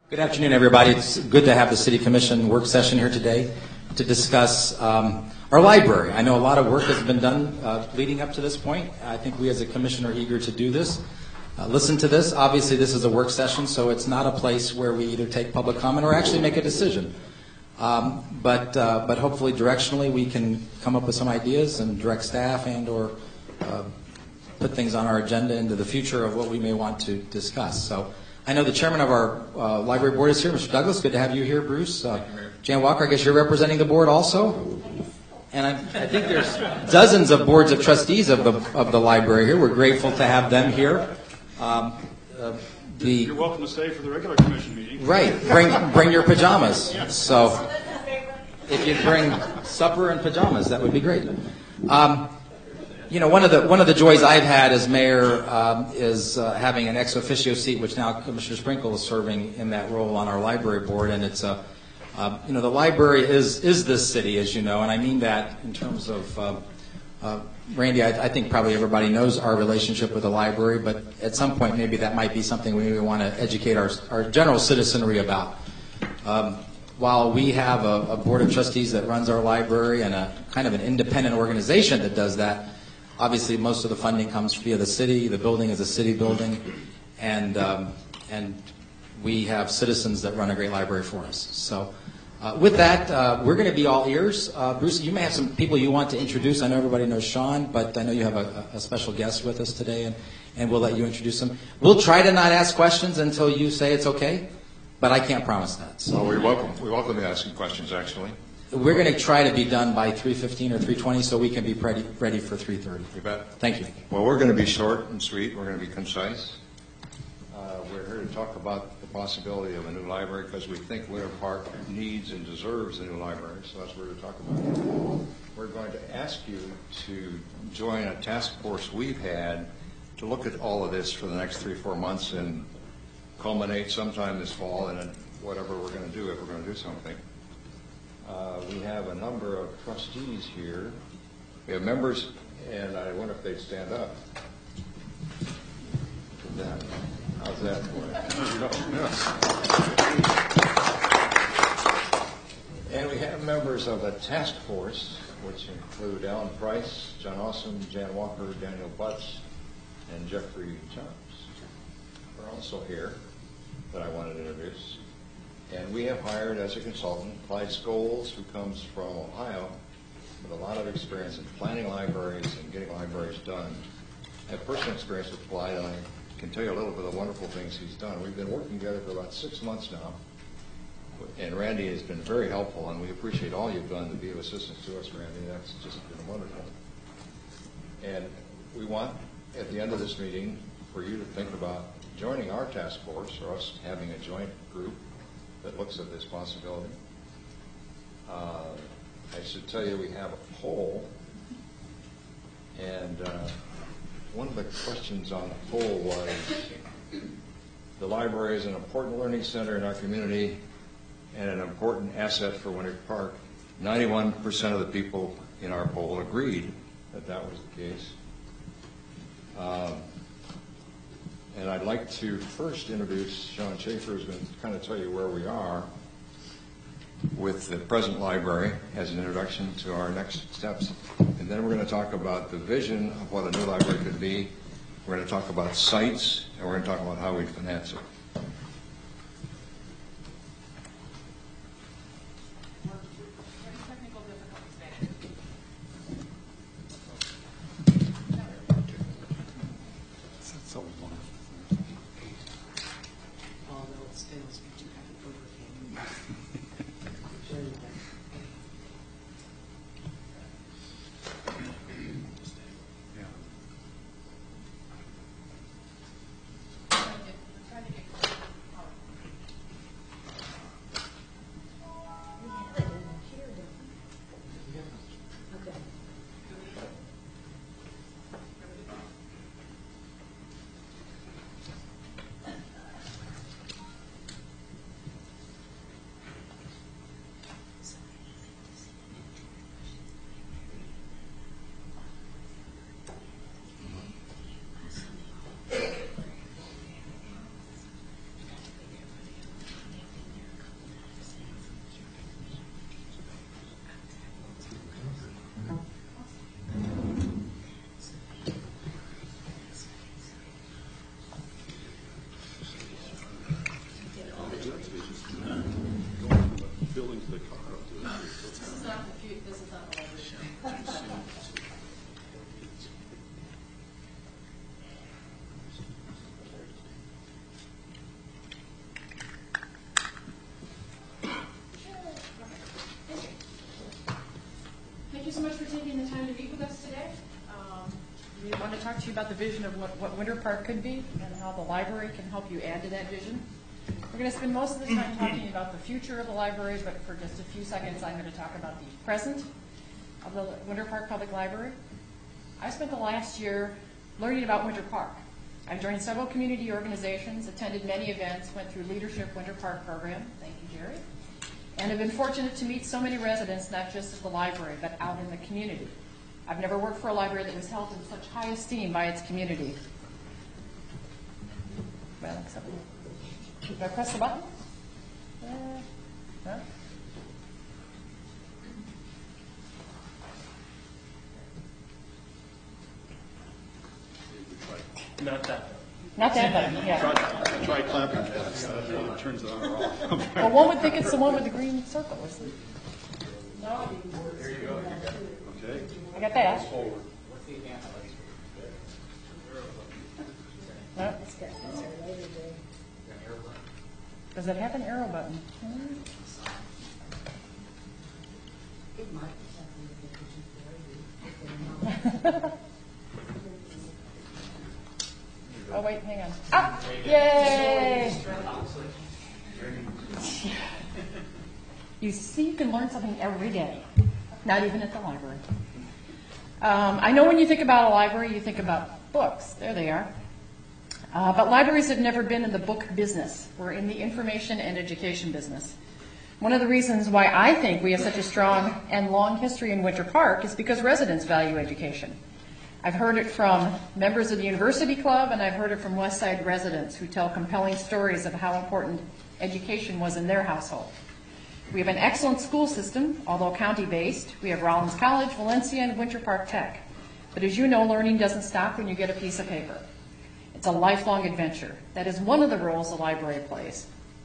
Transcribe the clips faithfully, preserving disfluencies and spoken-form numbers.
Good afternoon, everybody. It's good to have the City Commission work session here today to discuss um, our library. I know a lot of work has been done uh, leading up to this point. I think we as a commission are eager to do this. Uh, listen to this. Obviously, this is a work session, so it's not a place where we either take public comment or actually make a decision. Um, but uh, but hopefully, directionally, we can come up with some ideas and direct staff and or uh, put things on our agenda into the future of what we may want to discuss. So I know the chairman of our uh, library board is here, Mister Douglas. Good to have you here, Bruce. Uh, Jan Walker, I guess you're representing the board also. And I, I think there's dozens of boards of trustees of the of the library here. We're grateful to have them here. Um, uh, the, You're welcome to stay for the regular commission meeting. Right. Bring bring your pajamas. So if you bring supper and pajamas, that would be great. Um, You know, one of the one of the joys I've had as mayor um, is uh, having an ex officio seat, which now Commissioner Sprinkle is serving in that role on our library board. And it's a, uh, you know, the library is is this city, as you know, and I mean that in terms of uh, uh, Randy. I, I think probably everybody knows our relationship with the library, but at some point maybe that might be something we maybe want to educate our our general citizenry about. Um, while we have a, a board of trustees that runs our library and a kind of an independent organization that does that. Obviously, most of the funding comes via the city. The building is a city building, and um, and we have citizens that run a great library for us. So, uh, with that, uh, we're going to be all ears. Uh, Bruce, you may have some people you want to introduce. I know everybody knows Sean, but I know you have a, a special guest with us today, and, and we'll let you introduce them. We'll try to not ask questions until you say it's okay, but I can't promise that. So. Well, we welcome we welcome to asking questions. Actually. We're going to try to be done by three fifteen or three twenty so we can be ready, ready for three thirty. You bet. Thank you. Well, we're going to be short and sweet. We're going to be concise. Uh, we're here to talk about the possibility of a new library because we think Winter Park needs and deserves a new library, so that's what we're going to talk about. We're going to ask you to join a task force we've had to look at all of this for the next three, four months and culminate sometime this fall in whatever we're going to do if we're going to do something. Uh, we have a number of trustees here. We have members, and I wonder if they'd stand up. How's that for you? And we have members of a task force, which include Alan Price, John Awesome, Jan Walker, Daniel Butts, and Jeffrey Jones. We're also here that I wanted to introduce. And we have hired as a consultant Clyde Scholes, who comes from Ohio with a lot of experience in planning libraries and getting libraries done. I have personal experience with Clyde, and I can tell you a little bit of the wonderful things he's done. We've been working together for about six months now, and Randy has been very helpful, and we appreciate all you've done to be of assistance to us, Randy. That's just been wonderful. And we want, at the end of this meeting, for you to think about joining our task force or us having a joint group that looks at this possibility. Uh, I should tell you we have a poll, and uh, one of the questions on the poll was, the library is an important learning center in our community and an important asset for Winter Park. ninety-one percent of the people in our poll agreed that that was the case. Um, And I'd like to first introduce Sean Schaefer, who's going to kind of tell you where we are with the present library as an introduction to our next steps. And then we're going to talk about the vision of what a new library could be. We're going to talk about sites, and we're going to talk about how we finance it. building to the car. Up to the- This is not the, fu- this is not the library. Thank you so much for taking the time to meet with us today. Um, we want to talk to you about the vision of what, what Winter Park could be and how the library can help you add to that vision. We're going to spend most of the time talking about the future of the library, but for just a few seconds I'm going to talk about the present of the Winter Park Public Library. I spent the last year learning about Winter Park. I joined several community organizations, attended many events, went through Leadership Winter Park program, thank you, Jerry, and have been fortunate to meet so many residents, not just at the library, but out in the community. I've never worked for a library that was held in such high esteem by its community. Well, except did I press the button? Uh, no? Not that. Not that button, yeah. Try, try clapping. Uh, it turns it on or off. Well, one would think it's the one with the green circle, isn't it? No. Okay. I got that. No. Does it have an arrow button? Hmm. Oh, wait, hang on. Ah! Yay! You see, you can learn something every day, not even at the library. Um, I know when you think about a library, you think about books. There they are. Uh, but libraries have never been in the book business. We're in the information and education business. One of the reasons why I think we have such a strong and long history in Winter Park is because residents value education. I've heard it from members of the University Club, and I've heard it from West Side residents who tell compelling stories of how important education was in their household. We have an excellent school system, although county-based. We have Rollins College, Valencia, and Winter Park Tech. But as you know, learning doesn't stop when you get a piece of paper. It's a lifelong adventure. That is one of the roles the library plays.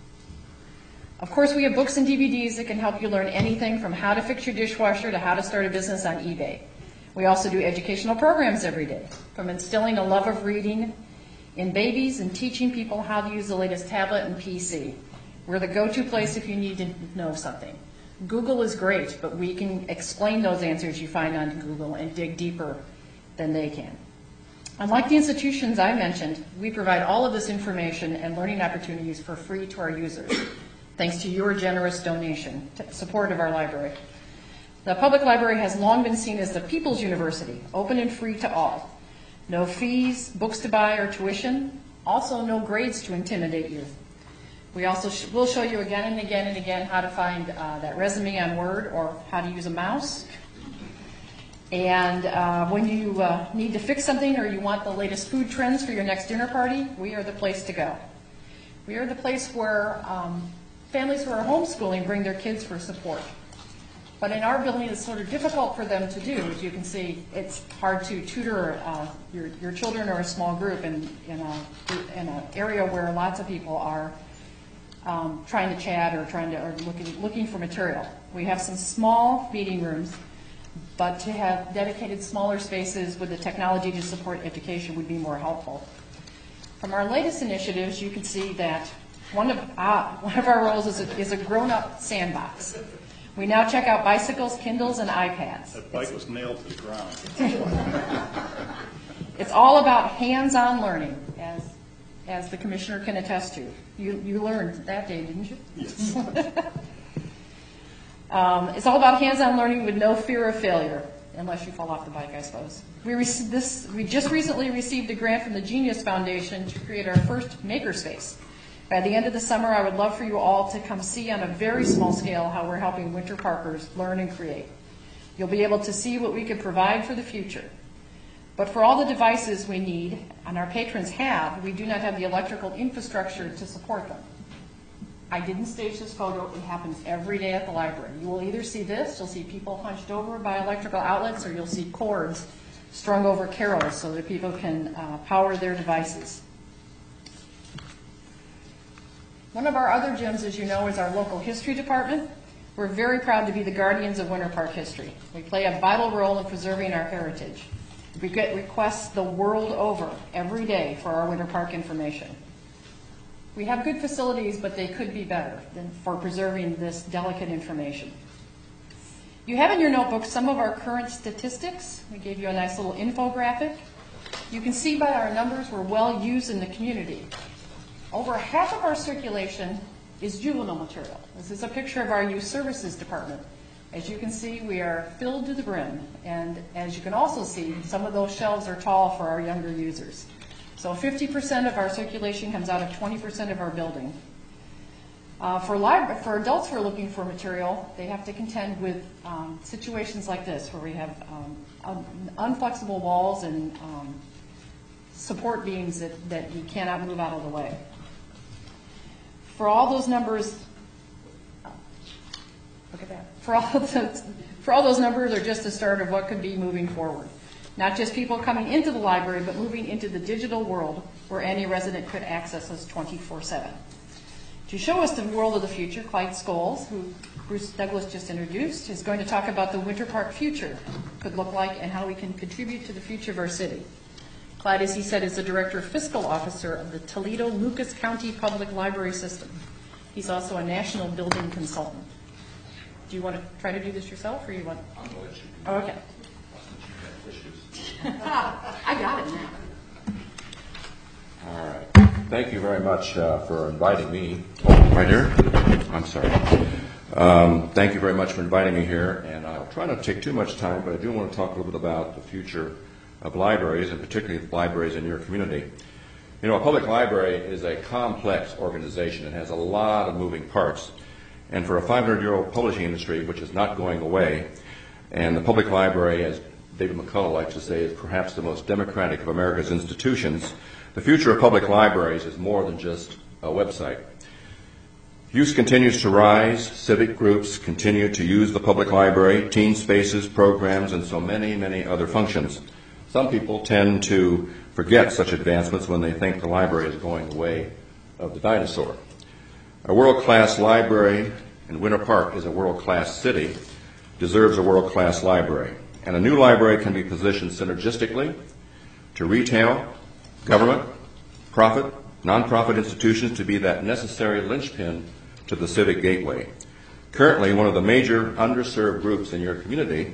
Of course, we have books and D V Ds that can help you learn anything from how to fix your dishwasher to how to start a business on eBay. We also do educational programs every day, from instilling a love of reading in babies and teaching people how to use the latest tablet and P C. We're the go-to place if you need to know something. Google is great, but we can explain those answers you find on Google and dig deeper than they can. Unlike the institutions I mentioned, we provide all of this information and learning opportunities for free to our users, thanks to your generous donation, support of our library. The public library has long been seen as the people's university, open and free to all. No fees, books to buy, or tuition. Also, no grades to intimidate you. We also sh- will show you again and again and again how to find uh, that resume on Word or how to use a mouse. And uh, when you uh, need to fix something or you want the latest food trends for your next dinner party, we are the place to go. We are the place where um, families who are homeschooling bring their kids for support. But in our building, it's sort of difficult for them to do. As you can see, it's hard to tutor uh, your, your children or a small group in, in a in an area where lots of people are um, trying to chat or trying to or looking looking for material. We have some small meeting rooms, but to have dedicated smaller spaces with the technology to support education would be more helpful. From our latest initiatives, you can see that one of uh, one of our roles is a, is a grown-up sandbox. We now check out bicycles, Kindles, and iPads. That bike was nailed to the ground. It's all about hands-on learning, as as the commissioner can attest to. You you learned that day, didn't you? Yes. um, it's all about hands-on learning with no fear of failure, unless you fall off the bike, I suppose. We rec- this we just recently received a grant from the Genius Foundation to create our first makerspace. By the end of the summer, I would love for you all to come see on a very small scale how we're helping Winter Parkers learn and create. You'll be able to see what we could provide for the future. But for all the devices we need, and our patrons have, we do not have the electrical infrastructure to support them. I didn't stage this photo. It happens every day at the library. You will either see this, you'll see people hunched over by electrical outlets, or you'll see cords strung over carrels so that people can uh, power their devices. One of our other gyms, as you know, is our local history department. We're very proud to be the guardians of Winter Park history. We play a vital role in preserving our heritage. We get requests the world over every day for our Winter Park information. We have good facilities, but they could be better than for preserving this delicate information. You have in your notebook some of our current statistics. We gave you a nice little infographic. You can see by our numbers we're well used in the community. Over half of our circulation is juvenile material. This is a picture of our youth services department. As you can see, we are filled to the brim, and as you can also see, some of those shelves are tall for our younger users. So fifty percent of our circulation comes out of twenty percent of our building. Uh, for, lib- for adults who are looking for material, they have to contend with um, situations like this, where we have um, un- unflexible walls and um, support beams that, that you cannot move out of the way. For all those numbers, look at that. For all those, for all those numbers are just the start of what could be moving forward. Not just people coming into the library, but moving into the digital world where any resident could access us twenty-four seven. To show us the world of the future, Clyde Scholes, who Bruce Douglas just introduced, is going to talk about the Winter Park future could look like and how we can contribute to the future of our city. Clyde, as he said, is the Director of Fiscal Officer of the Toledo-Lucas County Public Library System. He's also a national building consultant. Do you want to try to do this yourself, or you want? I'm going to let you do Oh, okay. I got it now. All right. Thank you very much uh, for inviting me. Oh, right here? I'm sorry. Um, thank you very much for inviting me here, and I'll try not to take too much time, but I do want to talk a little bit about the future of libraries, and particularly libraries in your community. You know, a public library is a complex organization. It has a lot of moving parts. And for a five hundred year old publishing industry, which is not going away, and the public library, as David McCullough likes to say, is perhaps the most democratic of America's institutions, the future of public libraries is more than just a website. Use continues to rise. Civic groups continue to use the public library, teen spaces, programs, and so many, many other functions. Some people tend to forget such advancements when they think the library is going the way of the dinosaur. A world-class library in Winter Park is a world-class city, deserves a world-class library. And a new library can be positioned synergistically to retail, government, profit, nonprofit institutions to be that necessary linchpin to the civic gateway. Currently, one of the major underserved groups in your community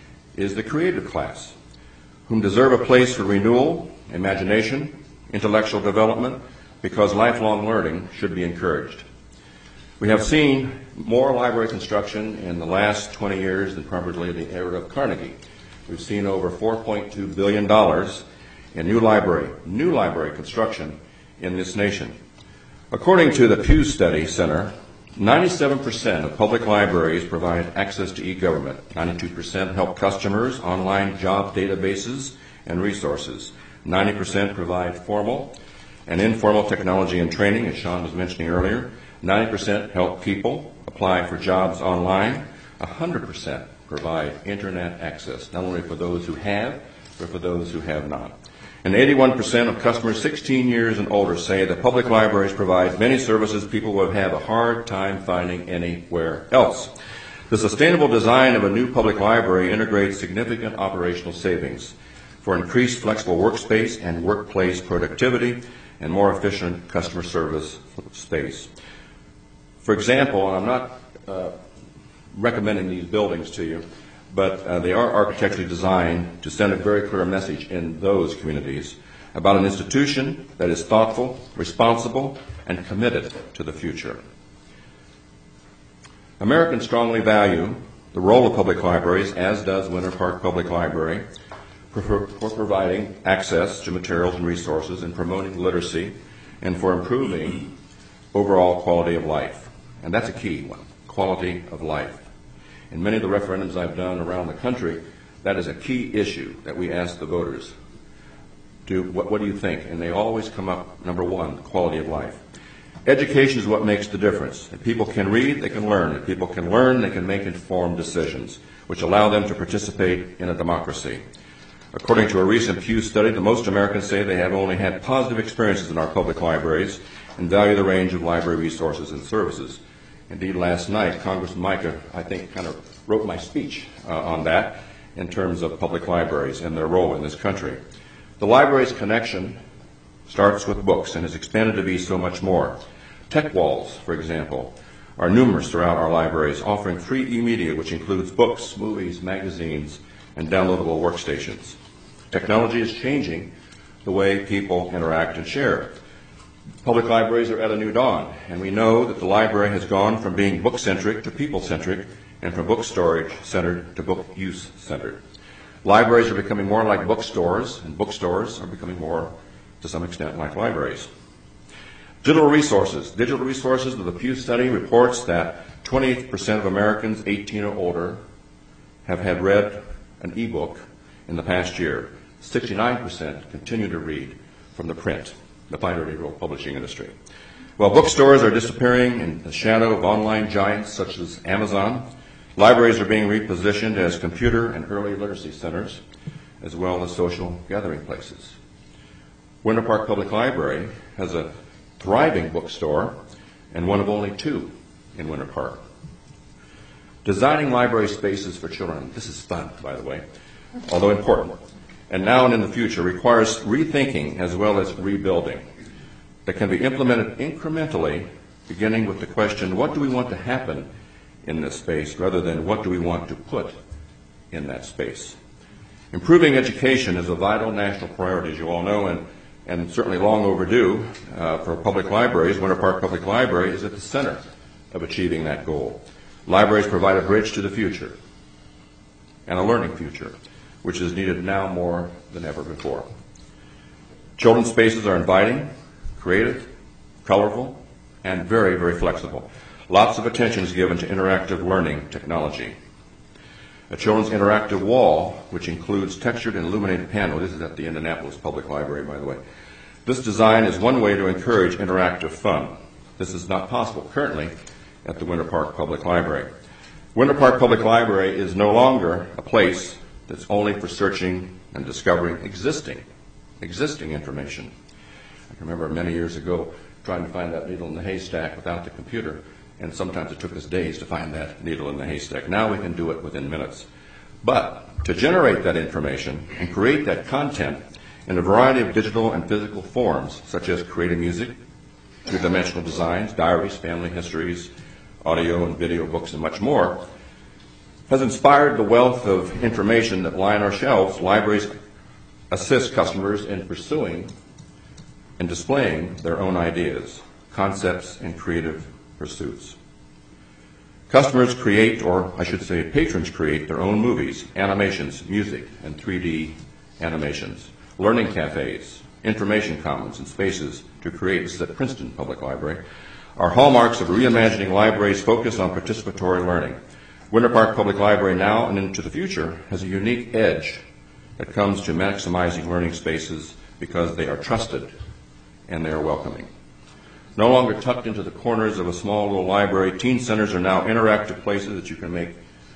is the creative class, whom deserve a place for renewal, imagination, intellectual development, because lifelong learning should be encouraged. We have seen more library construction in the last twenty years than probably the era of Carnegie. We've seen over four point two billion dollars in new library, new library construction in this nation. According to the Pew Study Center, ninety-seven percent of public libraries provide access to e-government. ninety-two percent help customers, online job databases, and resources. ninety percent provide formal and informal technology and training, as Sean was mentioning earlier. ninety percent help people apply for jobs online. one hundred percent provide internet access, not only for those who have, but for those who have not. And eighty-one percent of customers sixteen years and older say that public libraries provide many services people would have a hard time finding anywhere else. The sustainable design of a new public library integrates significant operational savings for increased flexible workspace and workplace productivity and more efficient customer service space. For example, and I'm not uh, recommending these buildings to you, but uh, they are architecturally designed to send a very clear message in those communities about an institution that is thoughtful, responsible, and committed to the future. Americans strongly value the role of public libraries, as does Winter Park Public Library, for, for providing access to materials and resources and promoting literacy and for improving overall quality of life. And that's a key one, quality of life. In many of the referendums I've done around the country, that is a key issue that we ask the voters. Do, what, what do you think? And they always come up, number one, quality of life. Education is what makes the difference. If people can read, they can learn. If people can learn, they can make informed decisions, which allow them to participate in a democracy. According to a recent Pew study, the most Americans say they have only had positive experiences in our public libraries and value the range of library resources and services. Indeed, last night, Congressman Micah, I think, kind of wrote my speech uh, on that in terms of public libraries and their role in this country. The library's connection starts with books and has expanded to be so much more. Tech walls, for example, are numerous throughout our libraries, offering free e-media, which includes books, movies, magazines, and downloadable workstations. Technology is changing the way people interact and share. Public libraries are at a new dawn, and we know that the library has gone from being book-centric to people-centric, and from book storage-centered to book use-centered. Libraries are becoming more like bookstores, and bookstores are becoming more, to some extent, like libraries. Digital resources. Digital resources, the Pew study reports that twenty-eight percent of Americans eighteen or older have had read an e-book in the past year. sixty-nine percent continue to read from the print, the pioneering publishing industry. While bookstores are disappearing in the shadow of online giants such as Amazon, libraries are being repositioned as computer and early literacy centers, as well as social gathering places. Winter Park Public Library has a thriving bookstore and one of only two in Winter Park. Designing library spaces for children, this is fun, by the way, although important, and now and in the future requires rethinking as well as rebuilding that can be implemented incrementally, beginning with the question, what do we want to happen in this space, rather than what do we want to put in that space. Improving education is a vital national priority, as you all know, and, and certainly long overdue uh, for public libraries. Winter Park Public Library is at the center of achieving that goal. Libraries provide a bridge to the future and a learning future, which is needed now more than ever before. Children's spaces are inviting, creative, colorful, and very, very flexible. Lots of attention is given to interactive learning technology. A children's interactive wall, which includes textured and illuminated panels. This is at the Indianapolis Public Library, by the way. This design is one way to encourage interactive fun. This is not possible currently at the Winter Park Public Library. Winter Park Public Library is no longer a place that's only for searching and discovering existing, existing information. I can remember many years ago trying to find that needle in the haystack without the computer, and sometimes it took us days to find that needle in the haystack. Now we can do it within minutes. But to generate that information and create that content in a variety of digital and physical forms, such as creative music, two-dimensional designs, diaries, family histories, audio and video books, and much more, has inspired the wealth of information that line our shelves. Libraries assist customers in pursuing and displaying their own ideas, concepts, and creative pursuits. Customers create, or I should say patrons create, their own movies, animations, music, and three D animations, learning cafes, information commons, and spaces to create. This is at Princeton Public Library. Are hallmarks of reimagining libraries' focus on participatory learning. Winter Park Public Library now and into the future has a unique edge that comes to maximizing learning spaces because they are trusted and they are welcoming. No longer tucked into the corners of a small little library, teen centers are now interactive places that you can make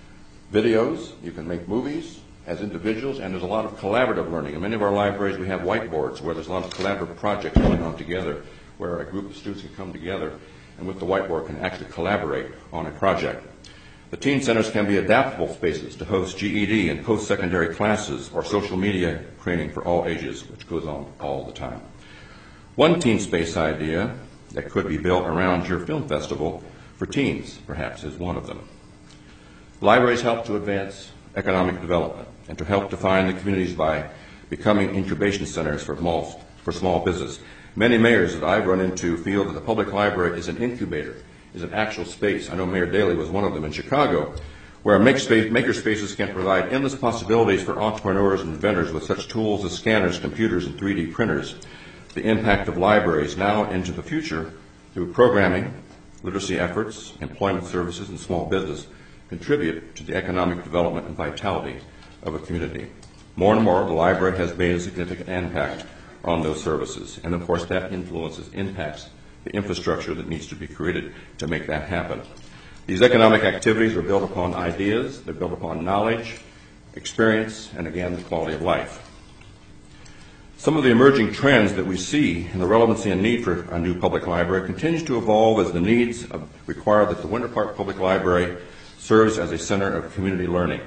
videos, you can make movies as individuals, and there's a lot of collaborative learning. In many of our libraries we have whiteboards where there's a lot of collaborative projects going on together, where a group of students can come together and with the whiteboard can actually collaborate on a project. The teen centers can be adaptable spaces to host G E D and post-secondary classes or social media training for all ages, which goes on all the time. One teen space idea that could be built around your film festival for teens, perhaps, is one of them. Libraries help to advance economic development and to help define the communities by becoming incubation centers for small, for small business. Many mayors that I've run into feel that the public library is an incubator, is an actual space. I know Mayor Daley was one of them in Chicago, where make space, maker spaces can provide endless possibilities for entrepreneurs and inventors with such tools as scanners, computers, and three D printers. The impact of libraries now and into the future through programming, literacy efforts, employment services, and small business contribute to the economic development and vitality of a community. More and more, the library has made a significant impact on those services, and of course that influences, impacts the infrastructure that needs to be created to make that happen. These economic activities are built upon ideas, they're built upon knowledge, experience, and again, the quality of life. Some of the emerging trends that we see in the relevancy and need for a new public library continues to evolve as the needs of, require that the Winter Park Public Library serves as a center of community learning.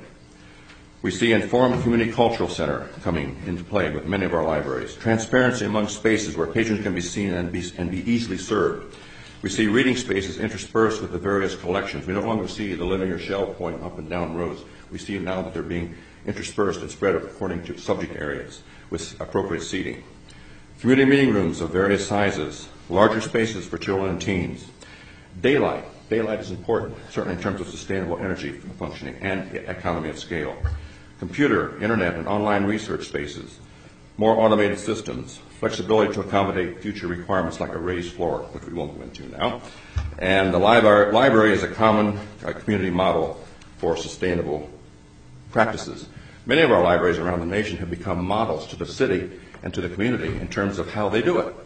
We see informed community cultural center coming into play with many of our libraries, transparency among spaces where patrons can be seen and be, and be easily served. We see reading spaces interspersed with the various collections. We no longer see the linear shelf going up and down rows. We see now that they're being interspersed and spread according to subject areas with appropriate seating. Community meeting rooms of various sizes, larger spaces for children and teens. Daylight. Daylight is important, certainly in terms of sustainable energy functioning and economy of scale. Computer, internet, and online research spaces. More automated systems. Flexibility to accommodate future requirements like a raised floor, which we won't go into now. And the library, library is a common uh, community model for sustainable practices. Many of our libraries around the nation have become models to the city and to the community in terms of how they do it.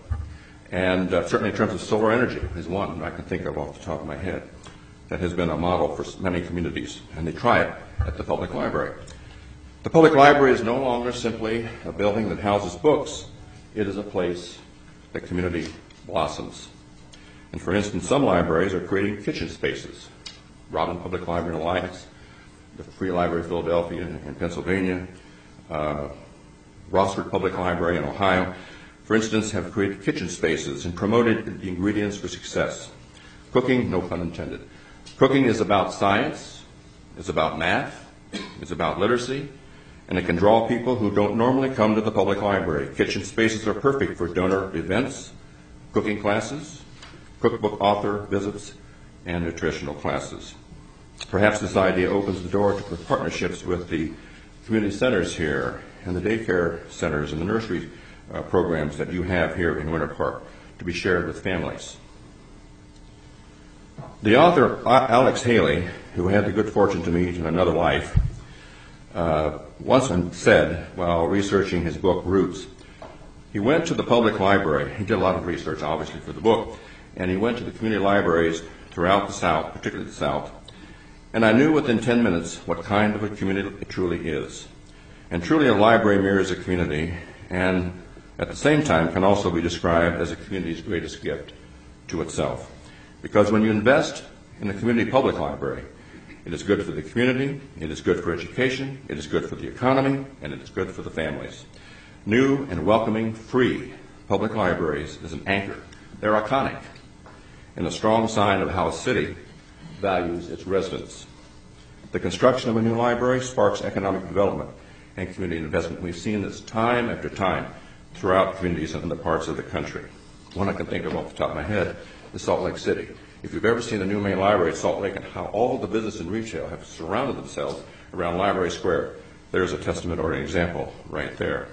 And uh, certainly in terms of solar energy is one I can think of off the top of my head that has been a model for many communities, and they try it at the public library. The public library is no longer simply a building that houses books. It is a place that community blossoms. And for instance, some libraries are creating kitchen spaces. Robin Public Library in Alliance, the Free Library of Philadelphia in Pennsylvania, uh, Rossford Public Library in Ohio, for instance, have created kitchen spaces and promoted the ingredients for success. Cooking, no pun intended. Cooking is about science, it's about math, it's about literacy, and it can draw people who don't normally come to the public library. Kitchen spaces are perfect for donor events, cooking classes, cookbook author visits, and nutritional classes. Perhaps this idea opens the door to partnerships with the community centers here and the daycare centers and the nursery uh, programs that you have here in Winter Park to be shared with families. The author, Alex Haley, who I had the good fortune to meet in another life, uh, once said, while researching his book, Roots, he went to the public library. He did a lot of research, obviously, for the book, and he went to the community libraries throughout the South, particularly the South, and I knew within ten minutes what kind of a community it truly is. And truly a library mirrors a community, and at the same time can also be described as a community's greatest gift to itself. Because when you invest in a community public library, it is good for the community, it is good for education, it is good for the economy, and it is good for the families. New and welcoming, free public libraries is an anchor. They're iconic and a strong sign of how a city values its residents. The construction of a new library sparks economic development and community investment. We've seen this time after time throughout communities in other parts of the country. One I can think of off the top of my head is Salt Lake City. If you've ever seen the new main library at Salt Lake and how all the business and retail have surrounded themselves around Library Square, there's a testament or an example right there.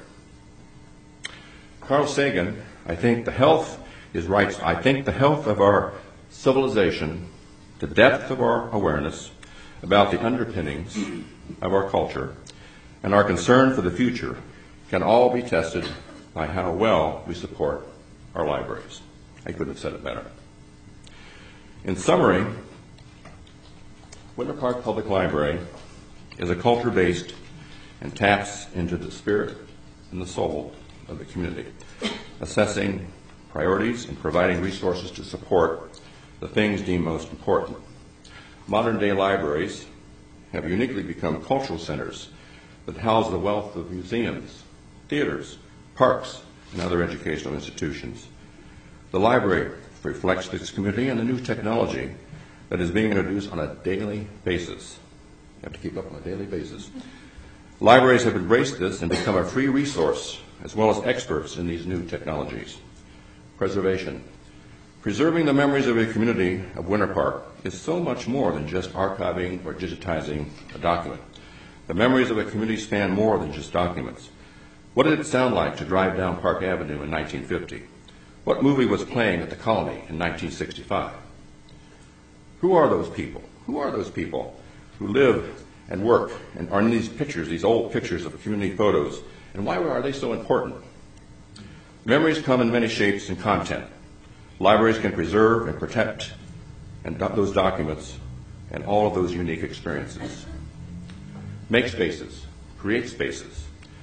Carl Sagan, I think the health is right. I think the health of our civilization, the depth of our awareness about the underpinnings of our culture, and our concern for the future can all be tested by how well we support our libraries. I couldn't have said it better. In summary, Winter Park Public Library is a culture-based and taps into the spirit and the soul of the community, assessing priorities and providing resources to support the things deemed most important. Modern-day libraries have uniquely become cultural centers that house the wealth of museums, theaters, parks, and other educational institutions. The library reflects this community and the new technology that is being introduced on a daily basis. You have to keep up on a daily basis. Libraries have embraced this and become a free resource, as well as experts in these new technologies. Preservation. Preserving the memories of a community of Winter Park is so much more than just archiving or digitizing a document. The memories of a community span more than just documents. What did it sound like to drive down Park Avenue in nineteen fifty? What movie was playing at the Colony in nineteen sixty-five? Who are those people? Who are those people who live and work and are in these pictures, these old pictures of community photos, and why are they so important? Memories come in many shapes and content. Libraries can preserve and protect and do- those documents and all of those unique experiences. Make spaces, create spaces.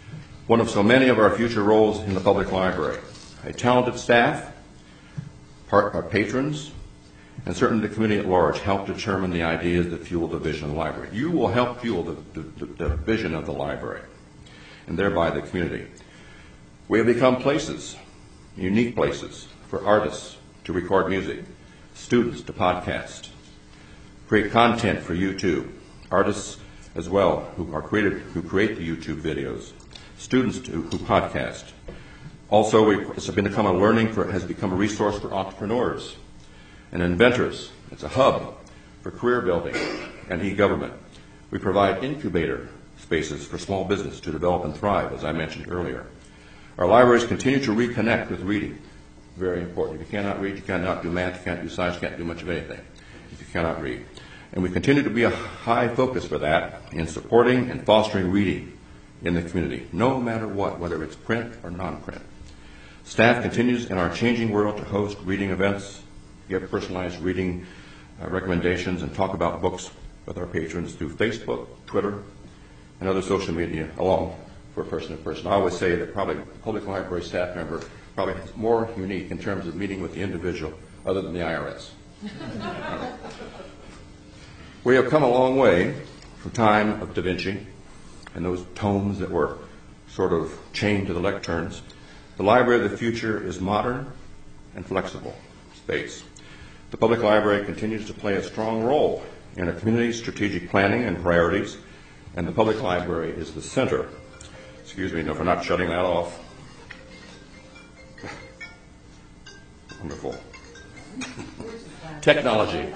one of so many of our future roles in the public library. A talented staff, part, our patrons, and certainly the community at large help determine the ideas that fuel the vision of the library. You will help fuel the, the, the vision of the library, and thereby the community. We have become places, unique places, for artists to record music, students to podcast, create content for YouTube, artists as well who are created, who create the YouTube videos, students to, who podcast. Also, we, it's become a learning for, has become a resource for entrepreneurs and inventors. It's a hub for career building and e-government. We provide incubator spaces for small business to develop and thrive, as I mentioned earlier. Our libraries continue to reconnect with reading. Very important. If you cannot read, you cannot do math, you can't do science, you can't do much of anything if you cannot read. And we continue to be a high focus for that in supporting and fostering reading in the community, no matter what, whether it's print or non-print. Staff continues in our changing world to host reading events, give personalized reading uh, recommendations, and talk about books with our patrons through Facebook, Twitter, and other social media, along for person to person. I always say that probably a public library staff member probably is more unique in terms of meeting with the individual other than the I R S. We have come a long way from time of Da Vinci and those tomes that were sort of chained to the lecterns. The library of the future is modern and flexible space. The public library continues to play a strong role in a community's strategic planning and priorities, and the public library is the center. Excuse me for not shutting that off. Wonderful. Technology.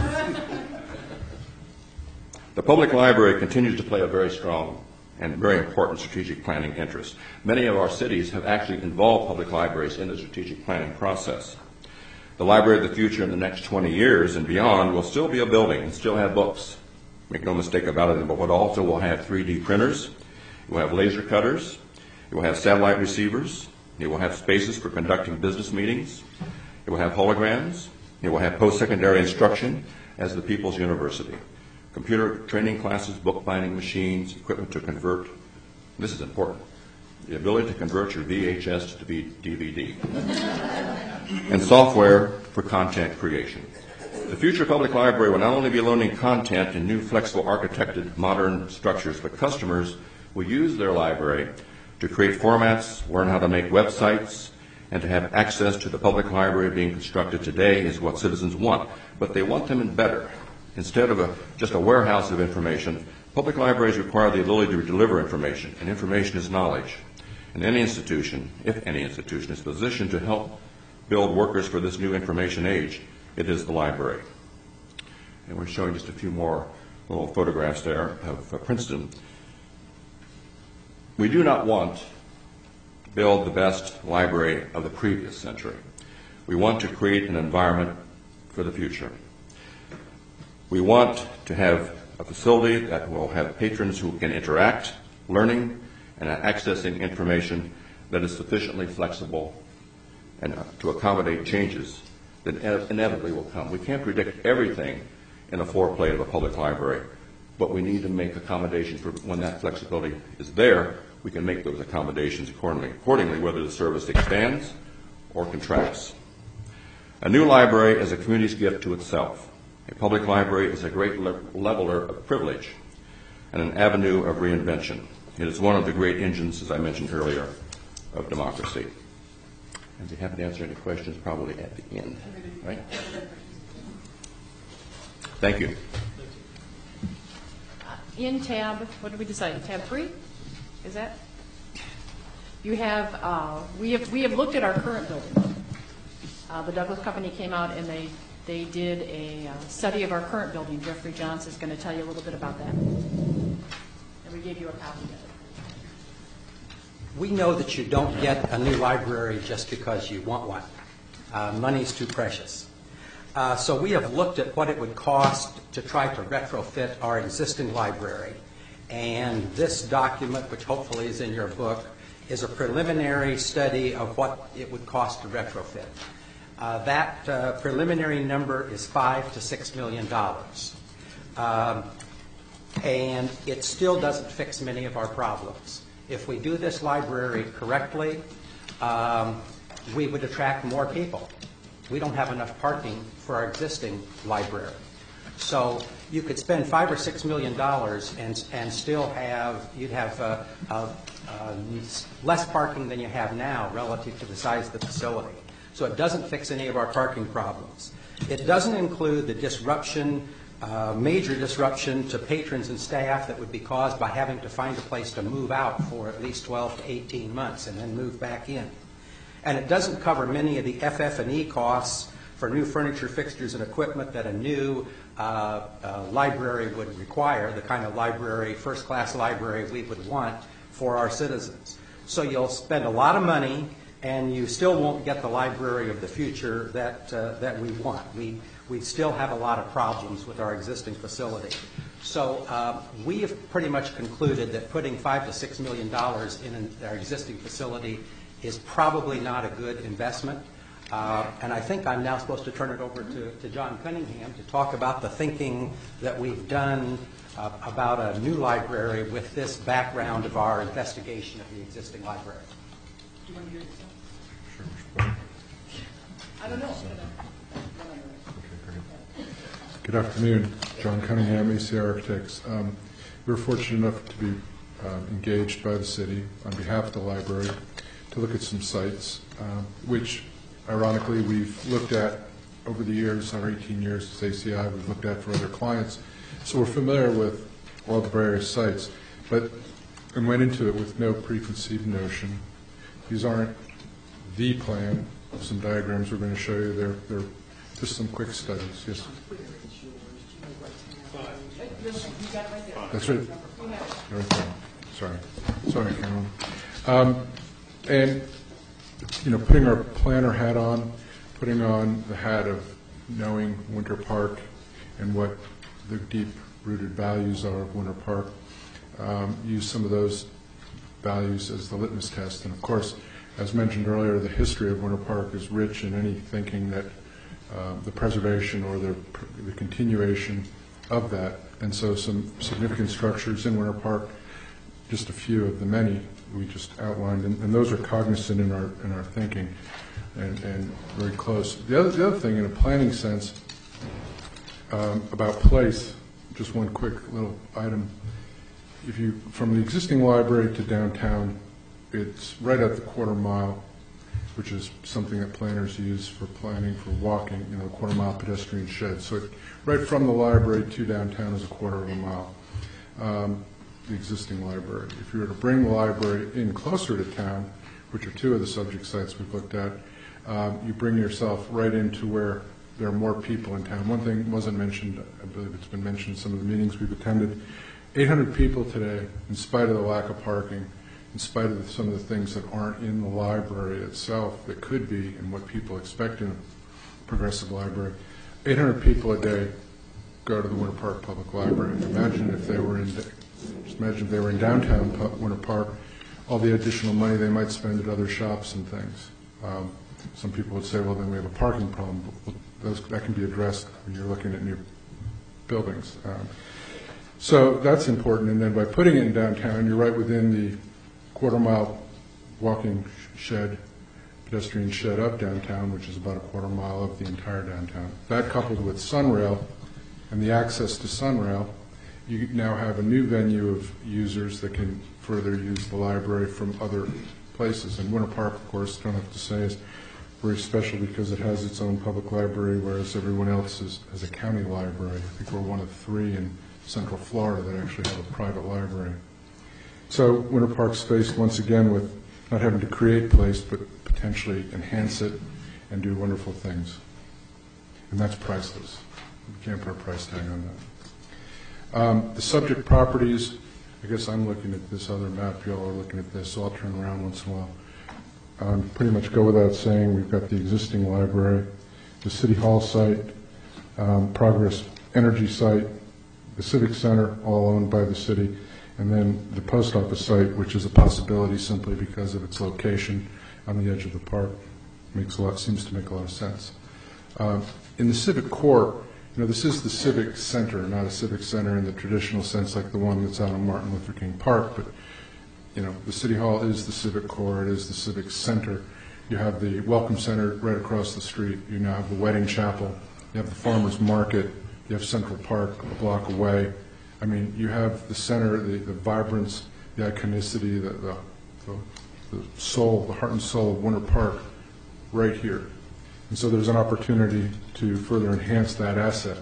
The public library continues to play a very strong and very important strategic planning interest. Many of our cities have actually involved public libraries in the strategic planning process. The library of the future in the next twenty years and beyond will still be a building and still have books. Make no mistake about it, but what also will have three D printers, it will have laser cutters, it will have satellite receivers, it will have spaces for conducting business meetings, it will have holograms, it will have post-secondary instruction as the People's University. Computer training classes, bookbinding machines, equipment to convert. This is important. The ability to convert your V H S to D V D. And software for content creation. The future public library will not only be loaning content in new flexible architected modern structures, but customers will use their library to create formats, learn how to make websites, and to have access to the public library being constructed today is what citizens want. But they want them in better. Instead of a, just a warehouse of information, public libraries require the ability to deliver information, and information is knowledge. And any institution, if any institution, is positioned to help build workers for this new information age, it is the library. And we're showing just a few more little photographs there of uh, Princeton. We do not want to build the best library of the previous century. We want to create an environment for the future. We want to have a facility that will have patrons who can interact, learning, and accessing information that is sufficiently flexible and uh, to accommodate changes that inevitably will come. We can't predict everything in a floor plate of a public library, but we need to make accommodations for when that flexibility is there. We can make those accommodations accordingly, accordingly whether the service expands or contracts. A new library is a community's gift to itself. A public library is a great le- leveler of privilege and an avenue of reinvention. It is one of the great engines, as I mentioned earlier, of democracy. I'd be happy to answer any questions probably at the end. Right? Thank you. In tab, what did we decide? Tab three? Is that? You have, uh, we have, we have looked at our current building. Uh, the Douglas Company came out and they They did a uh, study of our current building. Jeffrey Johns is going to tell you a little bit about that. And we gave you a copy of it. We know that you don't get a new library just because you want one. Uh, money's too precious. Uh, so we have looked at what it would cost to try to retrofit our existing library. And this document, which hopefully is in your book, is a preliminary study of what it would cost to retrofit. Uh, that uh, preliminary number is five to six million dollars, um, and it still doesn't fix many of our problems. If we do this library correctly, um, we would attract more people. We don't have enough parking for our existing library. So you could spend five or six million dollars and and still have you'd have uh, uh, uh, less parking than you have now relative to the size of the facility. So it doesn't fix any of our parking problems. It doesn't include the disruption, uh, major disruption to patrons and staff that would be caused by having to find a place to move out for at least twelve to eighteen months and then move back in. And it doesn't cover many of the F F and E costs for new furniture, fixtures, and equipment that a new uh, uh, library would require, the kind of library, first-class library we would want for our citizens. So you'll spend a lot of money, and you still won't get the library of the future that uh, that we want. We we still have a lot of problems with our existing facility. So uh, we have pretty much concluded that putting five to six million dollars in an, our existing facility is probably not a good investment. Uh, and I think I'm now supposed to turn it over to, to John Cunningham to talk about the thinking that we've done uh, about a new library with this background of our investigation of the existing library. Do you want to hear yourself? I don't know. Good afternoon. John Cunningham, A C Architects. Um, we were fortunate enough to be uh, engaged by the city on behalf of the library to look at some sites, um, which ironically we've looked at over the years, our eighteen years as A C I, we've looked at for other clients. So we're familiar with all the various sites, but and went into it with no preconceived notion. These aren't the plan. Some diagrams we're going to show you. They're, they're just some quick studies. Yes. That's right. Right there. Sorry. Sorry, Carolyn. Um, and, you know, putting our planner hat on, putting on the hat of knowing Winter Park and what the deep-rooted values are of Winter Park, um, use some of those values as the litmus test. And, of course, as mentioned earlier, the history of Winter Park is rich in any thinking that uh, the preservation or the, the continuation of that. And so some significant structures in Winter Park, just a few of the many we just outlined, and, and those are cognizant in our in our thinking and, and very close. The other, the other thing in a planning sense um, about place, just one quick little item. If you, from the existing library to downtown, it's right at the quarter mile, which is something that planners use for planning, for walking, you know, quarter mile pedestrian shed. So it, right from the library to downtown is a quarter of a mile, um, the existing library. If you were to bring the library in closer to town, which are two of the subject sites we've looked at, um, you bring yourself right into where there are more people in town. One thing wasn't mentioned, I believe it's been mentioned in some of the meetings we've attended, eight hundred people today, in spite of the lack of parking, in spite of the, some of the things that aren't in the library itself that could be and what people expect in a progressive library. eight hundred people a day go to the Winter Park Public Library. Imagine if they were in, just imagine if they were in downtown Winter Park, all the additional money they might spend at other shops and things. Um, some people would say, well, then we have a parking problem. But those, that can be addressed when you're looking at new buildings. Um, so that's important. And then by putting it in downtown, you're right within the quarter mile walking shed, pedestrian shed up downtown, which is about a quarter mile of the entire downtown. That coupled with Sunrail and the access to Sunrail, you now have a new venue of users that can further use the library from other places. And Winter Park, of course, don't have to say, is very special because it has its own public library, whereas everyone else is, has a county library. I think we're one of three in Central Florida that actually have a private library. So Winter Park's faced once again with not having to create place, but potentially enhance it and do wonderful things. And that's priceless. You can't put a price tag on that. Um, the subject properties, I guess I'm looking at this other map, y'all are looking at this, so I'll turn around once in a while. Um, pretty much go without saying, we've got the existing library, the City Hall site, um, Progress Energy site, the Civic Center, all owned by the city, and then the post office site, which is a possibility simply because of its location on the edge of the park. Makes a lot, seems to make a lot of sense. Uh, in the civic core, you know, this is the civic center, not a civic center in the traditional sense like the one that's out on Martin Luther King Park, but you know, the City Hall is the civic core, it is the civic center. You have the Welcome Center right across the street. You now have the Wedding Chapel. You have the Farmers Market. You have Central Park a block away. I mean, you have the center, the, the vibrance, the iconicity, the, the, the, the soul, the heart and soul of Winter Park right here. And so there's an opportunity to further enhance that asset.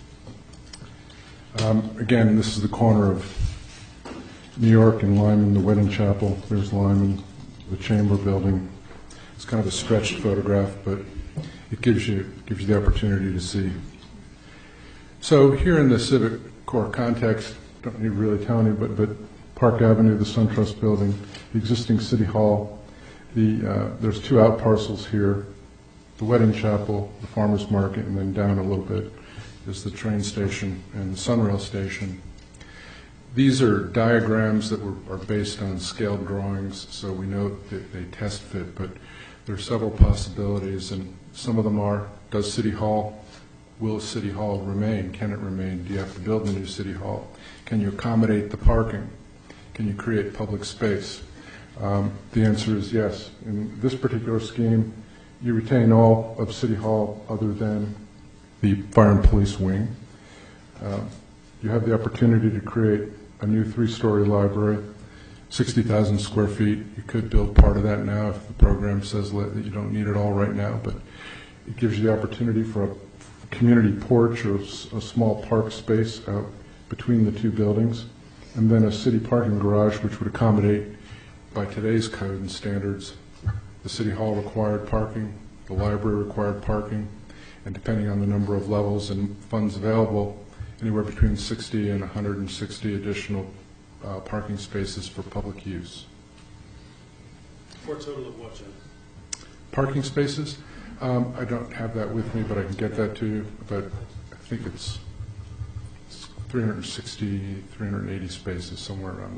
Um, again, this is the corner of New York and Lyman, the Wedding Chapel. There's Lyman, the Chamber building. It's kind of a stretched photograph, but it gives you gives you the opportunity to see. So here in the civic core context, don't need to really tell you, but but Park Avenue, the SunTrust building, the existing City Hall, the uh, there's two out parcels here, the Wedding Chapel, the Farmers Market, and then down a little bit is the train station and the Sunrail station. These are diagrams that were, are based on scaled drawings, so we know that they test fit, but there are several possibilities, and some of them are, does City Hall, will City Hall remain? Can it remain? Do you have to build a new City Hall? Can you accommodate the parking? Can you create public space? Um, the answer is yes. In this particular scheme, you retain all of City Hall other than the Fire and Police wing. Uh, you have the opportunity to create a new three-story library, sixty thousand square feet. You could build part of that now if the program says that you don't need it all right now, but it gives you the opportunity for a community porch or a small park space out between the two buildings, and then a city parking garage which would accommodate, by today's code and standards, the City Hall required parking, the library required parking, and depending on the number of levels and funds available, anywhere between sixty and one hundred sixty additional uh, parking spaces for public use. For a total of what, Jim? Parking spaces, um, I don't have that with me, but I can get that to you, but I think it's, it's three hundred sixty, three hundred eighty spaces, somewhere around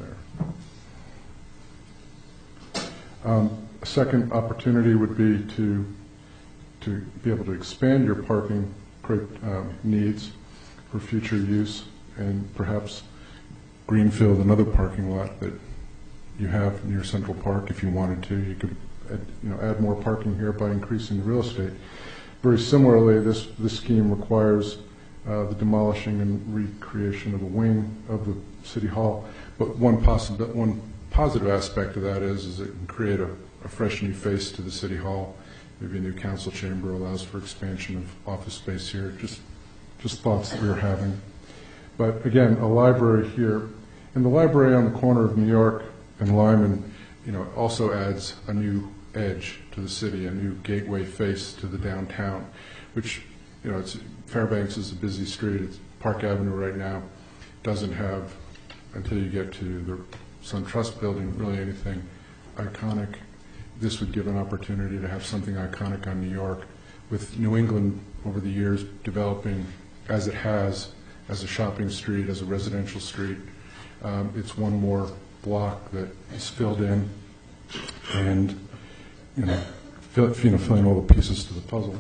there. Um, a second opportunity would be to to be able to expand your parking um, needs for future use, and perhaps greenfield another parking lot that you have near Central Park if you wanted to. You could add, you know, add more parking here by increasing the real estate. Very similarly, this, this scheme requires uh, the demolishing and recreation of a wing of the City Hall, but one, possi- one positive aspect of that is, is it can create a, a fresh new face to the City Hall. Maybe a new council chamber allows for expansion of office space here. Just, just thoughts that we were having. But again, a library here, and the library on the corner of New York and Lyman, you know, also adds a new edge to the city, a new gateway face to the downtown, which, you know, it's, Fairbanks is a busy street. It's Park Avenue right now doesn't have, until you get to the SunTrust building, really anything iconic. This would give an opportunity to have something iconic on New York, with New England over the years developing as it has, as a shopping street, as a residential street. Um, it's one more block that is filled in, and you know, fill, you know, filling all the pieces to the puzzle.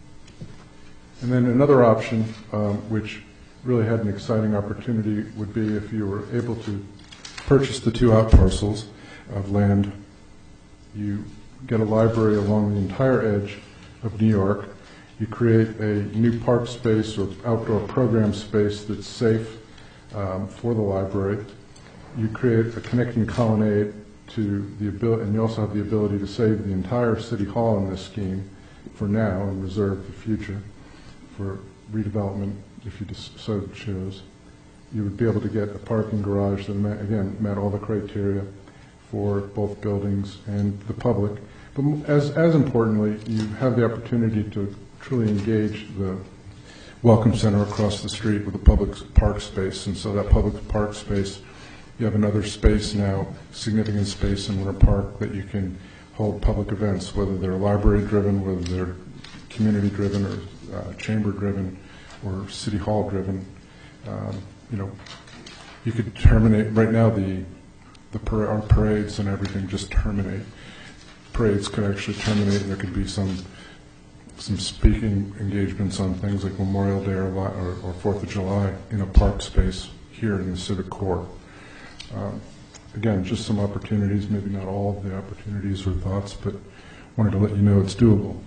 And then another option, um, which really had an exciting opportunity, would be if you were able to purchase the two out parcels of land. You get a library along the entire edge of New York. You create a new park space or outdoor program space that's safe um, for the library. You create a connecting colonnade to the ability, and you also have the ability to save the entire City Hall in this scheme for now and reserve the future for redevelopment if you just so choose. You would be able to get a parking garage that, met, again, met all the criteria for both buildings and the public. But as, as importantly, you have the opportunity to truly engage the Welcome Center across the street with a public park space. And so that public park space, you have another space now, significant space in Winter Park that you can hold public events, whether they're library-driven, whether they're community-driven or uh, chamber-driven or City Hall-driven. Um, you know, you could terminate, right now the The par- our parades and everything just terminate. Parades could actually terminate, and there could be some some speaking engagements on things like Memorial Day or, or, or Fourth of July in a park space here in the Civic Core. Um, again, just some opportunities, maybe not all of the opportunities or thoughts, but wanted to let you know it's doable.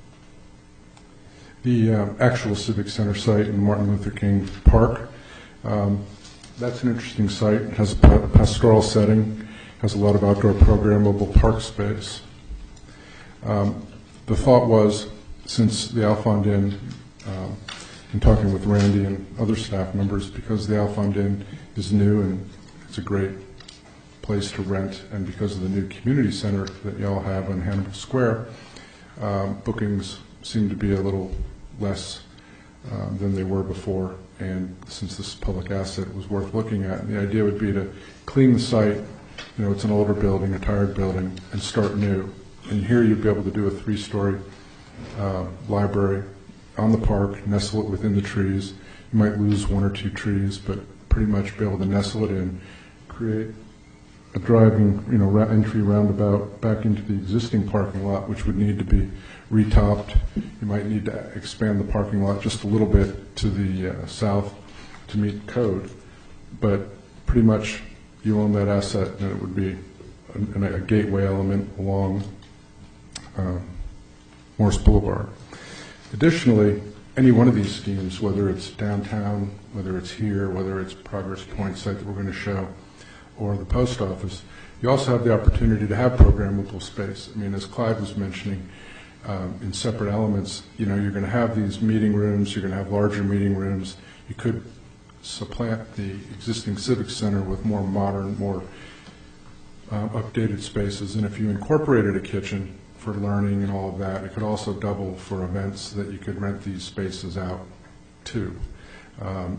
The uh, actual Civic Center site in Martin Luther King Park, um, that's an interesting site. It has a pa- pastoral setting, has a lot of outdoor programmable park space. Um, the thought was, since the Alfond Inn, um, in talking with Randy and other staff members, because the Alfond Inn is new and it's a great place to rent, and because of the new community center that y'all have on Hannibal Square, um, bookings seem to be a little less um, than they were before, and since this is a public asset, it was worth looking at. And the idea would be to clean the site. You know, it's an older building, a tired building, and start new. And here you'd be able to do a three-story uh, library on the park, nestle it within the trees. You might lose one or two trees, but pretty much be able to nestle it in, create a driving, you know, ra- entry roundabout back into the existing parking lot, which would need to be retopped. You might need to expand the parking lot just a little bit to the uh, south to meet code, but pretty much you own that asset, and it would be a, a gateway element along uh, Morse Boulevard. Additionally, any one of these schemes, whether it's downtown, whether it's here, whether it's Progress Point site that we're going to show, or the post office, you also have the opportunity to have programmable space. I mean, as Clyde was mentioning, um, in separate elements, you know, you're going to have these meeting rooms, you're going to have larger meeting rooms. You could supplant the existing Civic Center with more modern, more uh, updated spaces. And if you incorporated a kitchen for learning and all of that, it could also double for events that you could rent these spaces out to. Um,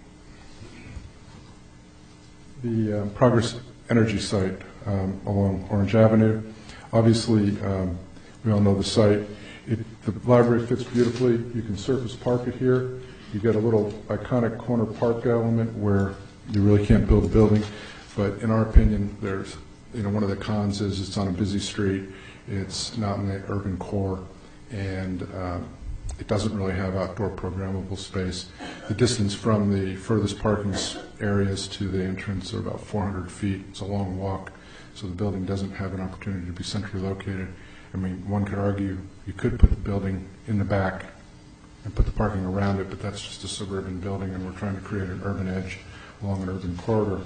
the uh, Progress Energy site um, along Orange Avenue, obviously um, we all know the site. It, the library fits beautifully. You can surface park it here. You get a little iconic corner park element where you really can't build a building, but in our opinion, there's, you know, one of the cons is it's on a busy street. It's not in the urban core, and um, it doesn't really have outdoor programmable space. The distance from the furthest parking areas to the entrance are about four hundred feet. It's a long walk, so the building doesn't have an opportunity to be centrally located. I mean, one could argue you could put the building in the back and put the parking around it, but that's just a suburban building, and we're trying to create an urban edge along an urban corridor.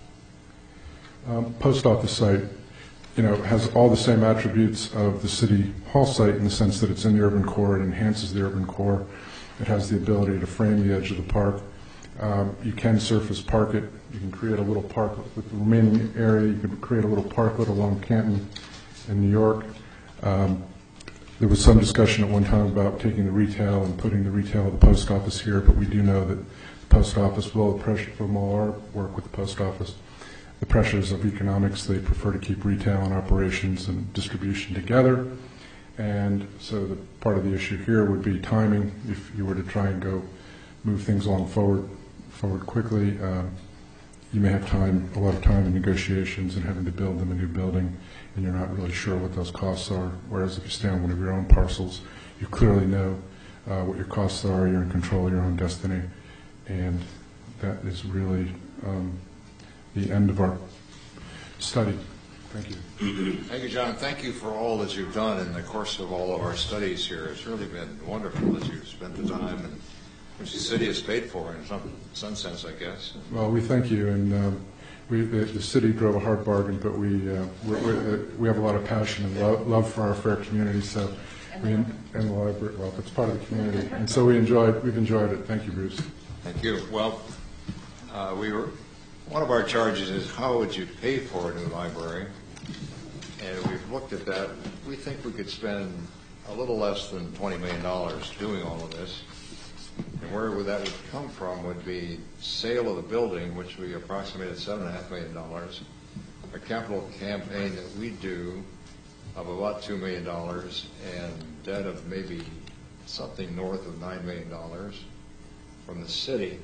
Um, post office site, you know, has all the same attributes of the City Hall site in the sense that it's in the urban core, it enhances the urban core, it has the ability to frame the edge of the park. Um, you can surface park it, you can create a little park with the remaining area, you can create a little parklet along Canton in New York. Um, there was some discussion at one time about taking the retail and putting the retail of the post office here, but we do know that the post office, with all the pressure from all our work with the post office, the pressures of economics, they prefer to keep retail and operations and distribution together. And so the part of the issue here would be timing. If you were to try and go move things along forward, forward quickly, um, you may have time, a lot of time in negotiations and having to build them a new building, and you're not really sure what those costs are. Whereas if you stay on one of your own parcels, you clearly know uh, what your costs are, you're in control of your own destiny, and that is really um, the end of our study. Thank you. Thank you, John. Thank you for all that you've done in the course of all of our studies here. It's really been wonderful that you've spent the time, and which the city has paid for in some, some sense, I guess. Well, we thank you, and um, we, the, the city drove a hard bargain, but we uh, we're, we're, we have a lot of passion and lo- love for our fair community. So, we and the library. Well, it's part of the community, and so we enjoyed. We've enjoyed it. Thank you, Bruce. Thank you. Well, uh, we were. One of our charges is how would you pay for a new library? And we've looked at that. We think we could spend a little less than twenty million dollars doing all of this. And where would that would come from would be sale of the building, which we approximated seven and a half million dollars, a capital campaign that we do of about two million dollars, and debt of maybe something north of nine million dollars from the city.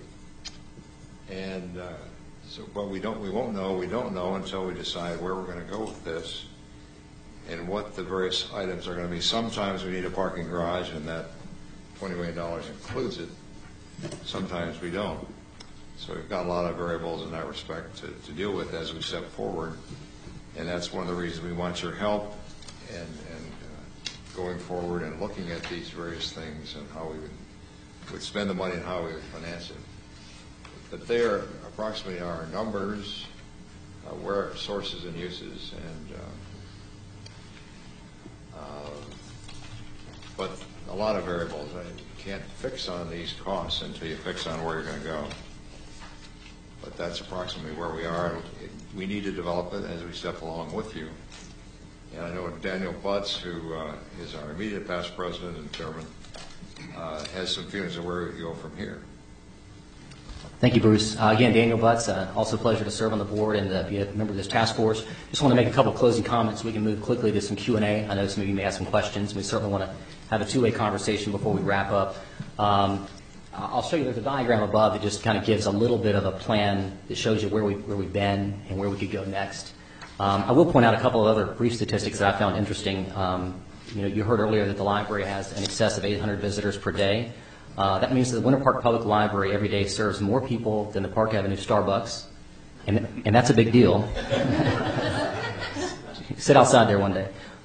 And uh, so, but we don't, we won't know, we don't know until we decide where we're going to go with this and what the various items are going to be. Sometimes we need a parking garage, and that twenty million dollars includes it. Sometimes we don't. So we've got a lot of variables in that respect to, to deal with as we step forward, and that's one of the reasons we want your help and, and uh, going forward and looking at these various things and how we would, would spend the money and how we would finance it. But there approximately are numbers, uh, where sources and uses, and uh, uh, but a lot of variables. I can't fix on these costs until you fix on where you're going to go. But that's approximately where we are. We need to develop it as we step along with you. And I know Daniel Butts, who uh, is our immediate past president and chairman, uh, has some feelings of where we go from here. Thank you, Bruce. Uh, again, Daniel Butts, uh, also a pleasure to serve on the board and uh, be a member of this task force. Just want to make a couple of closing comments so we can move quickly to some Q and A. I know some of you may have some questions. We certainly want to have a two-way conversation before we wrap up. Um, I'll show you, there's a diagram above that just kind of gives a little bit of a plan that shows you where, we, where we've been and where we could go next. Um, I will point out a couple of other brief statistics that I found interesting. Um, you know, you heard earlier that the library has an excess of eight hundred visitors per day. Uh, that means that the Winter Park Public Library every day serves more people than the Park Avenue Starbucks, and, and that's a big deal. Sit outside there one day.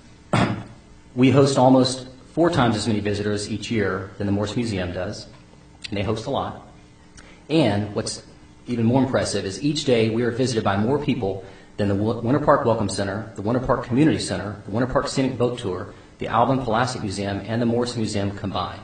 We host almost four times as many visitors each year than the Morse Museum does, and they host a lot. And what's even more impressive is each day we are visited by more people than the Winter Park Welcome Center, the Winter Park Community Center, the Winter Park Scenic Boat Tour, the Alvin Pulaski Museum, and the Morse Museum combined.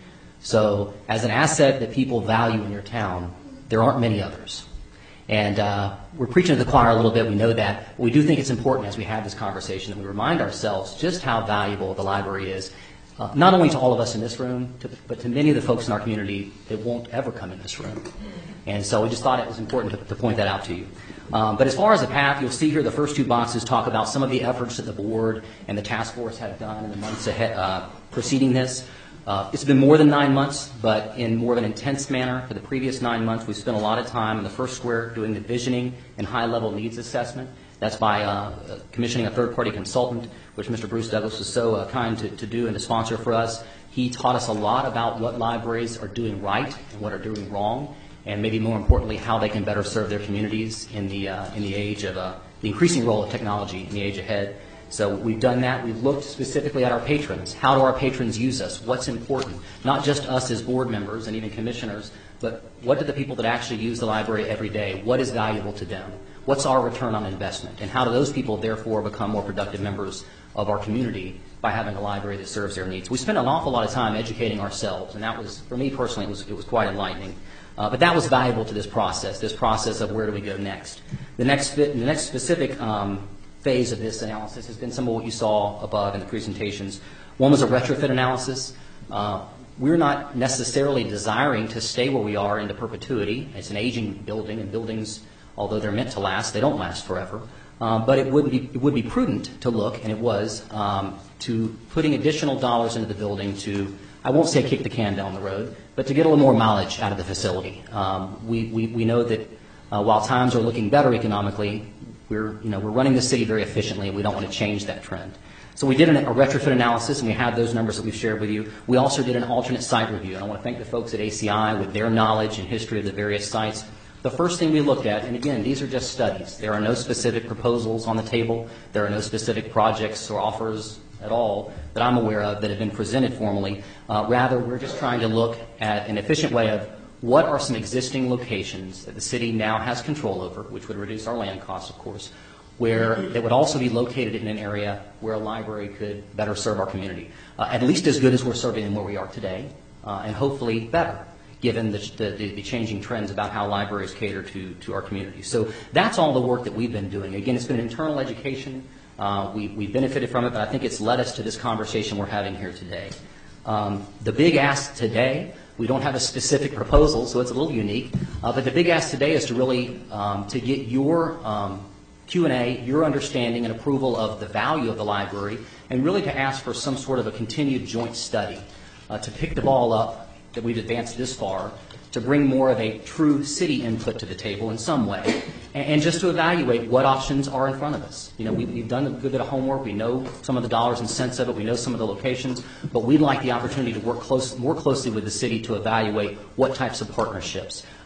So as an asset that people value in your town, there aren't many others. And uh, we're preaching to the choir a little bit, we know that. But we do think it's important as we have this conversation that we remind ourselves just how valuable the library is, uh, not only to all of us in this room, to, but to many of the folks in our community that won't ever come in this room. And so we just thought it was important to, to point that out to you. Um, but as far as the path, you'll see here the first two boxes talk about some of the efforts that the board and the task force have done in the months ahead, uh, preceding this. Uh, it's been more than nine months, but in more of an intense manner. For the previous nine months, we've spent a lot of time in the first square doing the visioning and high-level needs assessment. That's by uh, commissioning a third-party consultant, which Mister Bruce Douglas was so uh, kind to, to do and to sponsor for us. He taught us a lot about what libraries are doing right and what are doing wrong, and maybe more importantly, how they can better serve their communities in the, uh, in the age of uh, the increasing role of technology in the age ahead. So we've done that. We've looked specifically at our patrons. How do our patrons use us? What's important? Not just us as board members and even commissioners, but what do the people that actually use the library every day, what is valuable to them? What's our return on investment? And how do those people therefore become more productive members of our community by having a library that serves their needs? We spent an awful lot of time educating ourselves, and that was, for me personally, it was, it was quite enlightening. Uh, but that was valuable to this process, this process of where do we go next. The next, the next specific um, phase of this analysis has been some of what you saw above in the presentations. One was a retrofit analysis. Uh, we're not necessarily desiring to stay where we are into perpetuity. It's an aging building, and buildings, although they're meant to last, they don't last forever. Um, but it would be it would be prudent to look, and it was, um, to putting additional dollars into the building to, I won't say kick the can down the road, but to get a little more mileage out of the facility. Um, we, we, we know that uh, while times are looking better economically, We're, you know, we're running the city very efficiently, and we don't want to change that trend. So we did an, a retrofit analysis, and we have those numbers that we've shared with you. We also did an alternate site review, and I want to thank the folks at A C I with their knowledge and history of the various sites. The first thing we looked at, and again, these are just studies. There are no specific proposals on the table. There are no specific projects or offers at all that I'm aware of that have been presented formally. Uh, rather, we're just trying to look at an efficient way of what are some existing locations that the city now has control over, which would reduce our land costs, of course, where they would also be located in an area where a library could better serve our community, uh, at least as good as we're serving them where we are today, uh, and hopefully better, given the, the, the changing trends about how libraries cater to, to our community. So that's all the work that we've been doing. Again, it's been internal education. Uh, we, we benefited from it, but I think it's led us to this conversation we're having here today. Um, the big ask today, we don't have a specific proposal, so it's a little unique. Uh, but the big ask today is to really um, to get your um, Q and A, your understanding and approval of the value of the library, and really to ask for some sort of a continued joint study uh, to pick the ball up that we've advanced this far, to bring more of a true city input to the table in some way, and, and just to evaluate what options are in front of us. You know, we, we've done a good bit of homework. We know some of the dollars and cents of it. We know some of the locations, but we'd like the opportunity to work close, more closely with the city to evaluate what types of partnerships,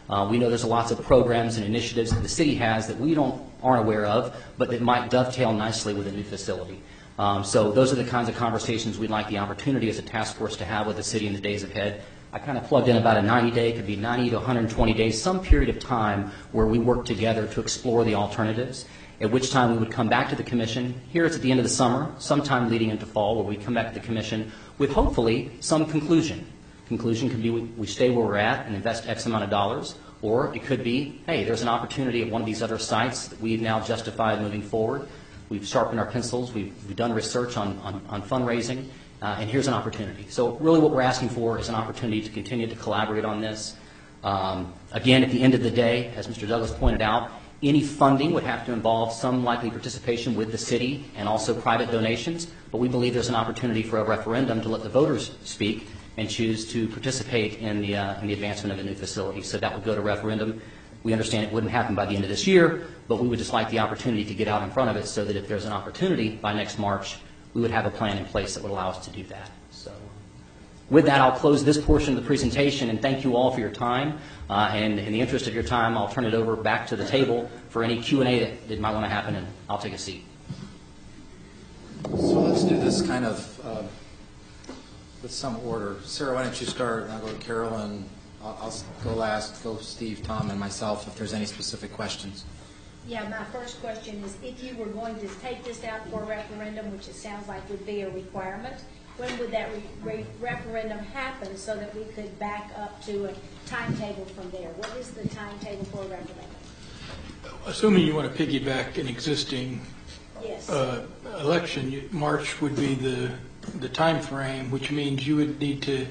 Uh, we know there's lots of programs and initiatives that the city has that we don't aren't aware of, but that might dovetail nicely with a new facility. Um, so those are the kinds of conversations we'd like the opportunity as a task force to have with the city in the days ahead. I kind of plugged in about a ninety day, could be ninety to one hundred twenty days, some period of time where we work together to explore the alternatives, at which time we would come back to the commission. Here it's at the end of the summer, sometime leading into fall, where we come back to the commission with hopefully some conclusion. Conclusion could be we, we stay where we're at and invest X amount of dollars, or it could be, hey, there's an opportunity at one of these other sites that we've now justified moving forward. We've sharpened our pencils, we've, we've done research on, on, on fundraising, uh, and here's an opportunity. So really what we're asking for is an opportunity to continue to collaborate on this. Um, again, at the end of the day, as Mister Douglas pointed out, any funding would have to involve some likely participation with the city and also private donations, but we believe there's an opportunity for a referendum to let the voters speak and choose to participate in the, uh, in the advancement of a new facility. So that would go to referendum. We understand it wouldn't happen by the end of this year, but we would just like the opportunity to get out in front of it so that if there's an opportunity by next March, we would have a plan in place that would allow us to do that. So with that, I'll close this portion of the presentation and thank you all for your time. Uh, and in the interest of your time, I'll turn it over back to the table for any Q and A that, that might want to happen, and I'll take a seat. So let's do this kind of uh, with some order. Sarah, why don't you start, and I'll go to Carolyn. I'll, I'll go last, go Steve, Tom, and myself if there's any specific questions. Yeah, my first question is, if you were going to take this out for a referendum, which it sounds like would be a requirement, when would that re re referendum happen so that we could back up to a timetable from there? What is the timetable for a referendum? Assuming you want to piggyback an existing Yes. uh, election, you- March would be the, the time frame, which means you would need to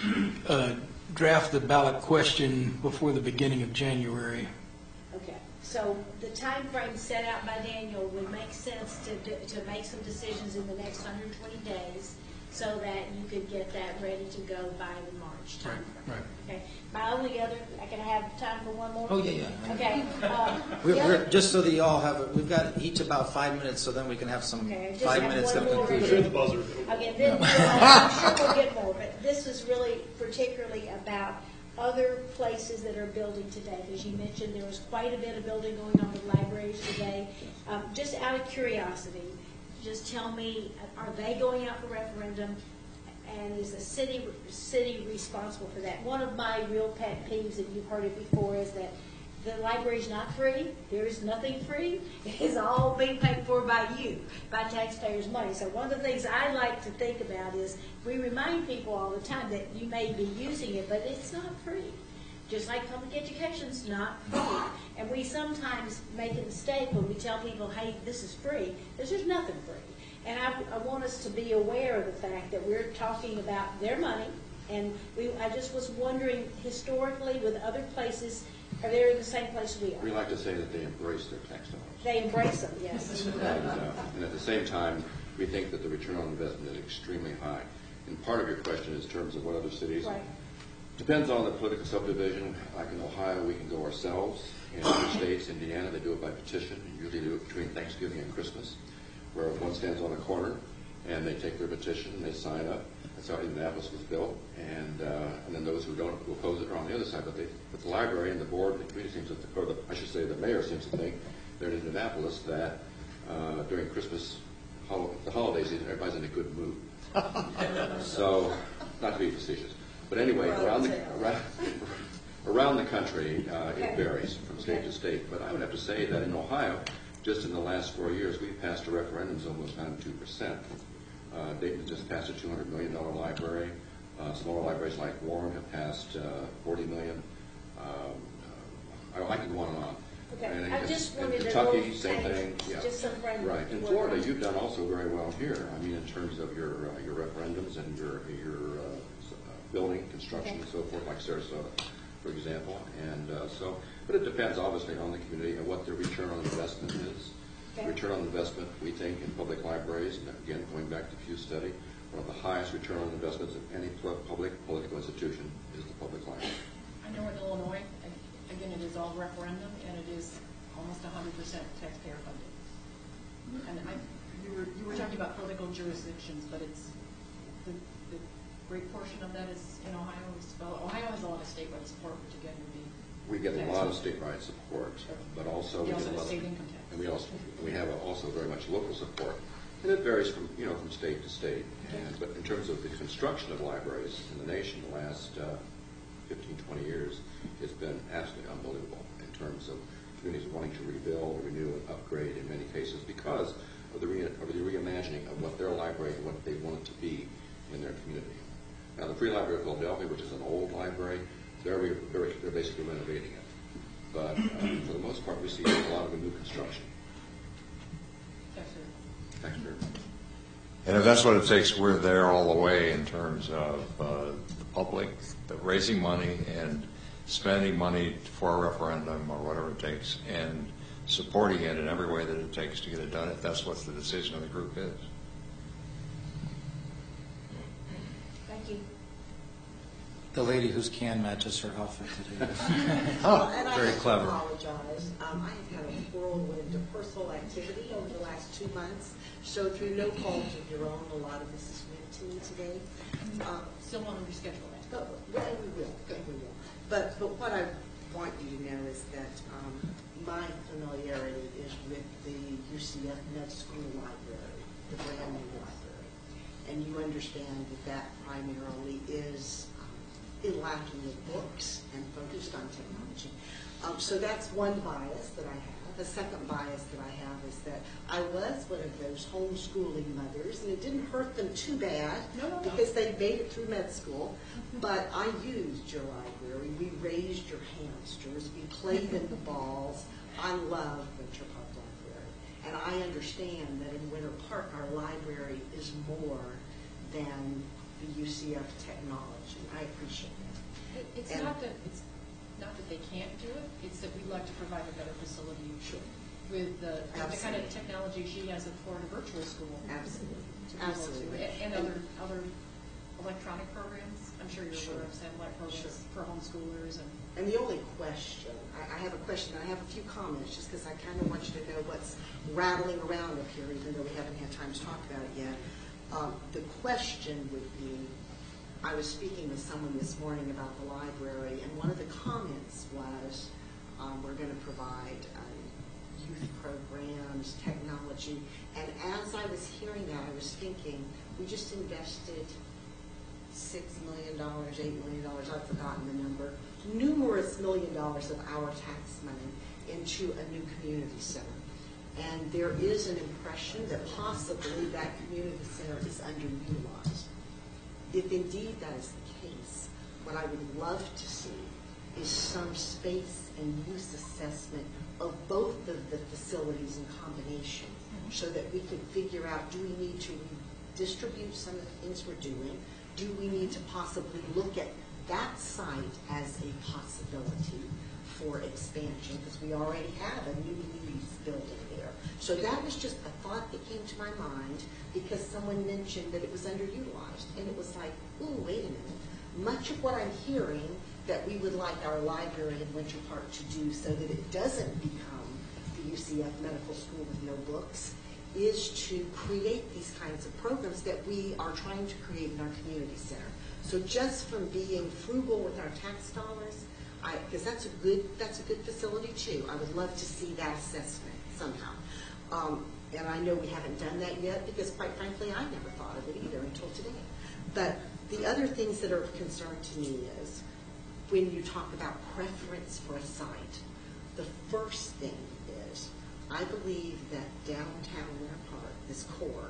uh, draft the ballot question before the beginning of January. Okay. So the time frame set out by Daniel would make sense to, do, to make some decisions in the next one hundred twenty days so that you could get that ready to go by the March time. Right. Okay. My only other, I can have time for one more? Oh, yeah, yeah. Okay. Um, We're, the we're, other- just so that you all have it, we've got each about five minutes, so then we can have some Okay, I just five have minutes one of more. conclusion. the buzzer. Okay, then, I'm sure we'll get more, but this is really particularly about other places that are building today. As you mentioned, there was quite a bit of building going on with libraries today. Um, just out of curiosity, just tell me, are they going out for referendum? And is the city city responsible for that? One of my real pet peeves, and you've heard it before, is that the library is not free. There is nothing free. It is all being paid for by you, by taxpayers' money. So one of the things I like to think about is we remind people all the time that you may be using it, but it's not free. Just like public education's not free. And we sometimes make a mistake when we tell people, hey, this is free, because there's nothing free. And I, I want us to be aware of the fact that we're talking about their money. And we, I just was wondering, historically, with other places, are they in the same place we We are? like to say that they embrace their tax dollars. They embrace them, yes. And, uh, and at the same time, we think that the return on investment is extremely high. And part of your question is in terms of what other cities. Right. Depends on the political subdivision. Like in Ohio, we can go ourselves. In other states, Indiana, they do it by petition. Usually do it between Thanksgiving and Christmas, where one stands on a corner and they take their petition and they sign up. That's how Indianapolis was built. And uh, and then those who don't who oppose it are on the other side. But, they, but the library and the board and the community seems to, or the, I should say the mayor seems to think there in Indianapolis that uh, during Christmas, hol the holiday season, everybody's in a good mood. So, not to be facetious. But anyway, around the, around, around the country, uh, it varies from state to state. But I would have to say that in Ohio, just in the last four years, we've passed a referendum zone almost ninety-two percent. Uh, Dayton just passed a two hundred million dollar library. Uh, smaller libraries like Warren have passed uh, forty million dollars. Um, uh, I, I could go on and on. Okay, And I it's- just and wanted to Kentucky, know- same thing. Yeah. just some friendly Right. In word. Florida, you've done also very well here. I mean, in terms of your uh, your referendums and your your uh, s- uh, building construction and so forth, like Sarasota, for example. And uh, so, but it depends obviously on the community and what their return on investment is. Okay. Return on investment, we think, in public libraries, and again, going back to Pew study, one of the highest return on investments of any pu- public political institution is the public library. I know in Illinois, again, it is all referendum, and it is almost one hundred percent taxpayer funded. And I, you were, you were talking about political jurisdictions, but it's, the, the great portion of that is in Ohio. Is, well, Ohio has a lot of statewide support, which again would be We get a lot of statewide support, but also we You get also a have lot of, state income tax. and we also we have also very much local support, and it varies from you know from state to state. And but in terms of the construction of libraries in the nation, the last uh, fifteen, twenty years, it's been absolutely unbelievable in terms of communities wanting to rebuild, renew, and upgrade in many cases because of the, re- of the reimagining of what their library and what they want it to be in their community. Now, the Free Library of Philadelphia, which is an old library, they're, re- they're, they're basically renovating it. But um, for the most part, we see a lot of the new construction. Thanks, Drew. And if that's what it takes, we're there all the way in terms of uh, the public, the raising money and spending money for a referendum or whatever it takes, and supporting it in every way that it takes to get it done, if that's what the decision of the group is. Thank you. The lady whose can matches her outfit today. Oh, And I very have to clever. apologize. Um, I have had a whirlwind of personal activity over the last two months, so through no fault of your own, a lot of this is new to me today. Um, Still want to reschedule that. But, well, we will, we will. But, but what I want you to know is that um, my familiarity is with the U C F Med School Library, the brand new library. And you understand that that primarily is um, lacking in books and focused on technology. Um, so that's one bias that I have. The second bias that I have is that I was one of those homeschooling mothers, and it didn't hurt them too bad No, no, no. because they made it through med school. But I used your library. We raised your hamsters. We played in the balls. I love Winter Park Library. And I understand that in Winter Park, our library is more than the U C F technology. I appreciate that. It- It's And- not that, it's not that they can't do it, it's that we'd like to provide a better facility. Sure. With the, with the kind of Absolutely. technology she has at Florida Virtual School. Absolutely. to be able to- Absolutely. And other, other electronic programs. I'm sure you're aware of satellite programs Sure. for homeschoolers and. And the only question, I, I have a question, I have a few comments, just because I kind of want you to know what's rattling around up here, even though we haven't had time to talk about it yet. Um, the question would be, I was speaking with someone this morning about the library, and one of the comments was, um, we're going to provide um, youth programs, technology, and as I was hearing that, I was thinking, we just invested six million dollars, eight million dollars, I've forgotten the number, numerous million dollars of our tax money into a new community center. And there is an impression that possibly that community center is underutilized. If indeed that is the case, what I would love to see is some space and use assessment of both of the facilities in combination, so that we can figure out, do we need to redistribute some of the things we're doing? Do we need to possibly look at that site as a possibility for expansion? Because we already have a new needs building there. So that was just a thought that came to my mind because someone mentioned that it was underutilized. And it was like, ooh, wait a minute. Much of what I'm hearing that we would like our library in Winter Park to do so that it doesn't become the U C F Medical School with no books is to create these kinds of programs that we are trying to create in our community center. So just from being frugal with our tax dollars, because that's a good that's a good facility too. I would love to see that assessment somehow. Um, and I know we haven't done that yet because, quite frankly, I never thought of it either until today. But the other things that are of concern to me is when you talk about preference for a site, the first thing is I believe that downtown Winter Park, this core,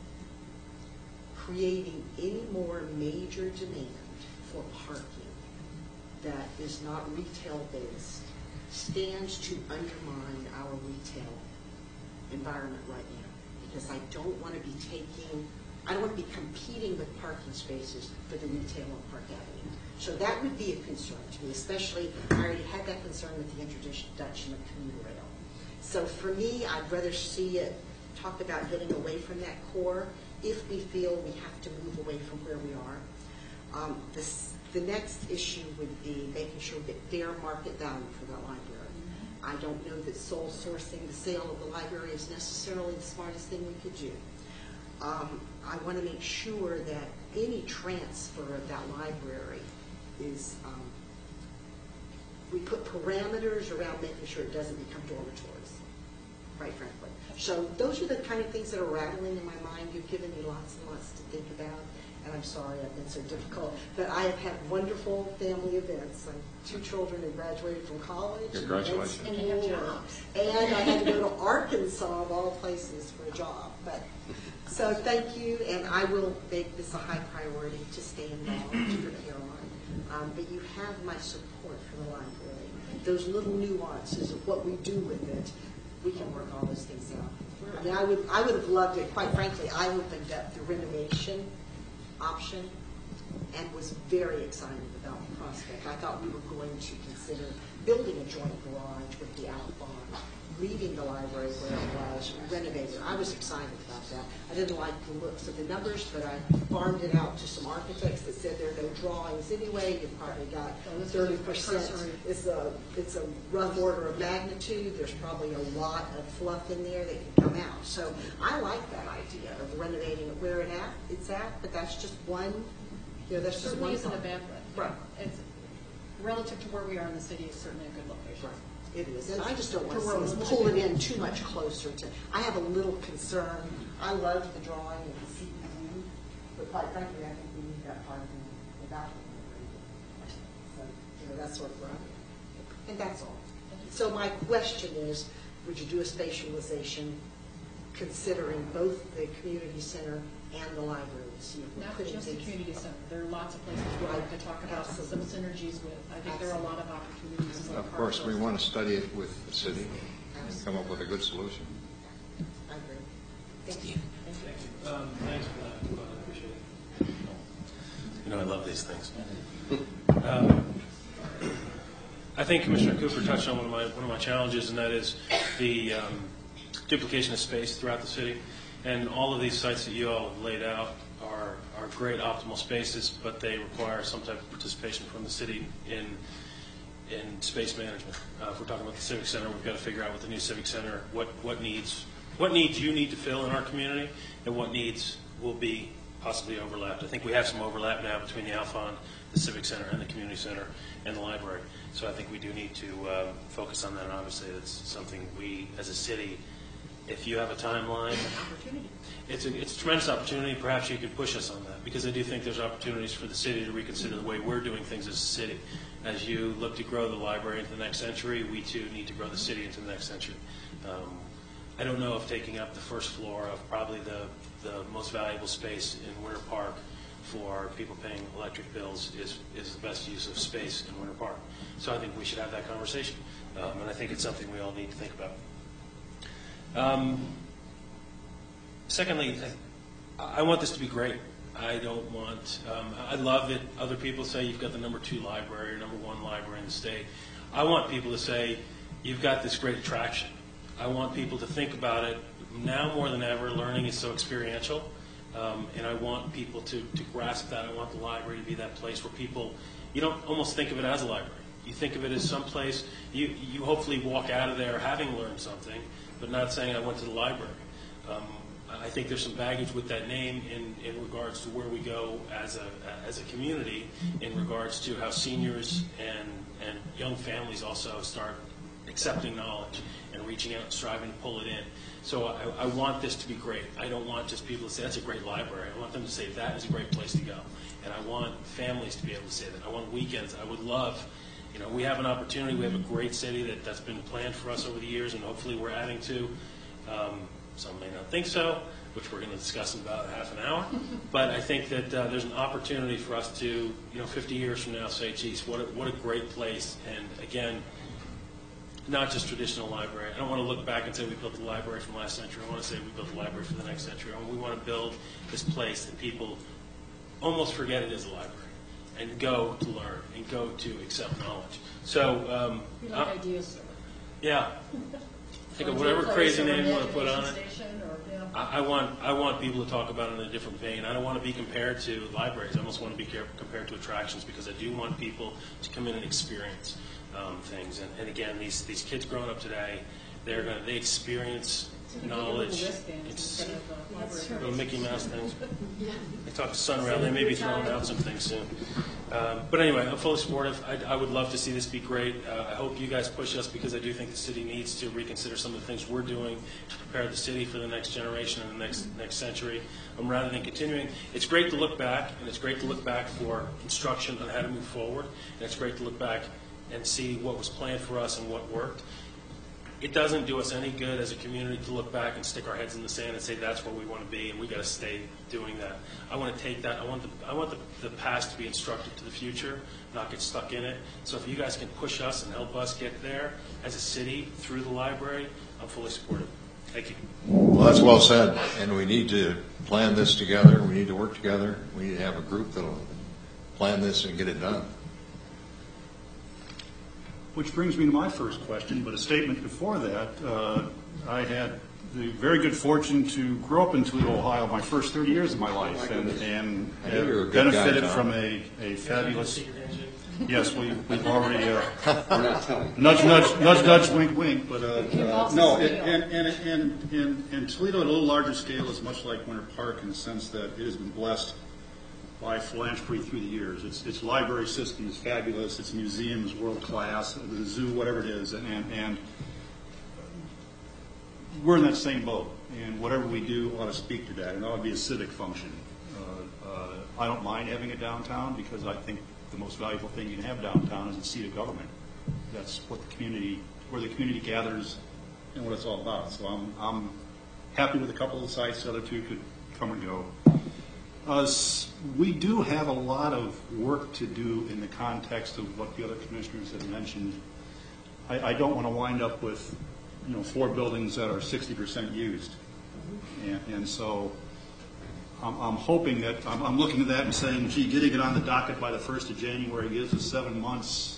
creating any more major demand for parking that is not retail-based stands to undermine our retail environment right now. Because I don't want to be taking, I don't want to be competing with parking spaces for the retail on Park Avenue. So that would be a concern to me, especially I already had that concern with the introduction of commuter rail. So for me, I'd rather see it talk about getting away from that core if we feel we have to move away from where we are. Um, this, the next issue would be making sure we get fair market value for the library. I don't know that sole sourcing the sale of the library is necessarily the smartest thing we could do. Um, I want to make sure that any transfer of that library is um, we put parameters around making sure it doesn't become dormitories, quite frankly. So those are the kind of things that are rattling in my mind. You've given me lots and lots to think about, and I'm sorry I've been so difficult. But I have had wonderful family events. Like two children have graduated from college. Congratulations. And, and, and, and I had to go to Arkansas, of all places, for a job. But so thank you, and I will make this a high priority to stay involved for Caroline. Um, but you have my support for the library. Those little nuances of what we do with it, we can work all those things out. I mean, I would, I would have loved it. Quite frankly, I opened up the renovation option and was very excited about the prospect. I thought we were going to consider building a joint garage with the out barn, leaving the library where it was, renovating. I was excited about that. I didn't like the looks of the numbers, but I farmed it out to some architects that said there are no drawings anyway. You've probably got thirty percent. It's a, it's a rough order of magnitude. There's probably a lot of fluff in there that can come out. So I like that idea of renovating it where it at, it's at, but that's just one, you know, that's just Certainly one isn't a thought. bad thing. Right. It's, relative to where we are in the city, it's certainly a good location. Right. It is, and I just don't want To to where see us we're pull it looking. in too much closer to, I have a little concern. I love the drawing of the C P U, but quite frankly, I think we need that part of the balcony. So, you know, that's sort of where I'm at. And that's all. So my question is, would you do a spatialization considering both the community center and the library? See if we're Not putting just the things- community center. There are lots of places we'd like to talk about some some synergies with. I think there are a lot of opportunities. in Of the course, we park. want to study it with the city and come up with a good solution. I agree. Thank you. Um, thanks for that. Well, I appreciate it. You know, I love these things. Um, I think Commissioner Cooper touched on one of my one of my challenges, and that is the um, duplication of space throughout the city. And all of these sites that you all have laid out are are great optimal spaces, but they require some type of participation from the city in in space management. Uh, if we're talking about the Civic Center, we've got to figure out with the new Civic Center what what needs what needs you need to fill in our community, and what needs will be possibly overlapped. I think we have some overlap now between the Alfond, the Civic Center, and the Community Center, and the library. So I think we do need to um, focus on that, and obviously that's something we, as a city, if you have a timeline, it's a, it's a tremendous opportunity. Perhaps you could push us on that, because I do think there's opportunities for the city to reconsider the way we're doing things as a city. As you look to grow the library into the next century, we too need to grow the city into the next century. Um, I don't know if taking up the first floor of probably the, the most valuable space in Winter Park for people paying electric bills is, is the best use of space in Winter Park. So I think we should have that conversation, um, and I think it's something we all need to think about. Um, secondly, I, I want this to be great. I don't want, um, I love that other people say you've got the number two library or number one library in the state. I want people to say you've got this great attraction. I want people to think about it. Now more than ever, learning is so experiential, um, and I want people to, to grasp that. I want the library to be that place where people, you don't almost think of it as a library. You think of it as some place, you, you hopefully walk out of there having learned something, but not saying I went to the library. Um, I think there's some baggage with that name in, in regards to where we go as a as a community, in regards to how seniors and, and young families also start accepting knowledge and reaching out and striving to pull it in. So I, I want this to be great. I don't want just people to say, that's a great library. I want them to say, that is a great place to go. And I want families to be able to say that. I want weekends. I would love, you know, we have an opportunity. We have a great city that, that's been planned for us over the years, and hopefully we're adding to. Um, some may not think so, which we're going to discuss in about half an hour. But I think that uh, there's an opportunity for us to, you know, fifty years from now say, geez, what a, what a great place. And again, not just traditional library. I don't want to look back and say we built the library from last century. I want to say we built the library for the next century. And we want to build this place that people almost forget it is a library and go to learn and go to accept knowledge. So, um, We like uh, ideas, sir. yeah. Think of Or whatever place crazy or name you an want to put on it. education station or, yeah. I, I want I want people to talk about it in a different vein. I don't want to be compared to libraries. I almost want to be compared to attractions, because I do want people to come in and experience um, things. And, and again, these these kids growing up today, they're going to they experience knowledge. It's little Mickey Mouse things. I talked to Sunrail. They may be throwing out some things soon. Um, but anyway, I'm fully supportive. I, I would love to see this be great. Uh, I hope you guys push us because I do think the city needs to reconsider some of the things we're doing to prepare the city for the next generation and the next next century. Um, rather than continuing, it's great to look back, and it's great to look back for instruction on how to move forward, and it's great to look back and see what was planned for us and what worked. It doesn't do us any good as a community to look back and stick our heads in the sand and say that's where we want to be, and we got to stay doing that. I want to take that. I want the I want the, the past to be instructive to the future, not get stuck in it. So if you guys can push us and help us get there as a city through the library, I'm fully supportive. Thank you. Well, that's well said, and we need to plan this together. We need to work together. We need to have a group that'll plan this and get it done. Which brings me to my first question, but a statement before that. Uh, I had the very good fortune to grow up in Toledo, Ohio, my first thirty years of my life, and, and have benefited from a, a fabulous. Yes, we, we've already uh, nudge, nudge, nudge, nudge, wink, wink. But uh, uh, no, it, and, and, and, and, and Toledo at a little larger scale is much like Winter Park in the sense that it has been blessed by philanthropy through the years. Its its library system is fabulous. Its museum is world class. The zoo, whatever it is, and and we're in that same boat. And whatever we do ought to speak to that, and it ought to be a civic function. Uh, uh, I don't mind having it downtown because I think the most valuable thing you can have downtown is a seat of government. That's what the community, where the community gathers, and what it's all about. So I'm I'm happy with a couple of the sites. The other two could come and go. Uh, we do have a lot of work to do in the context of what the other commissioners have mentioned. I, I don't want to wind up with, you know, four buildings that are sixty percent used, and, and so I'm, I'm hoping that I'm, I'm looking at that and saying, gee, getting it on the docket by the first of January gives us seven months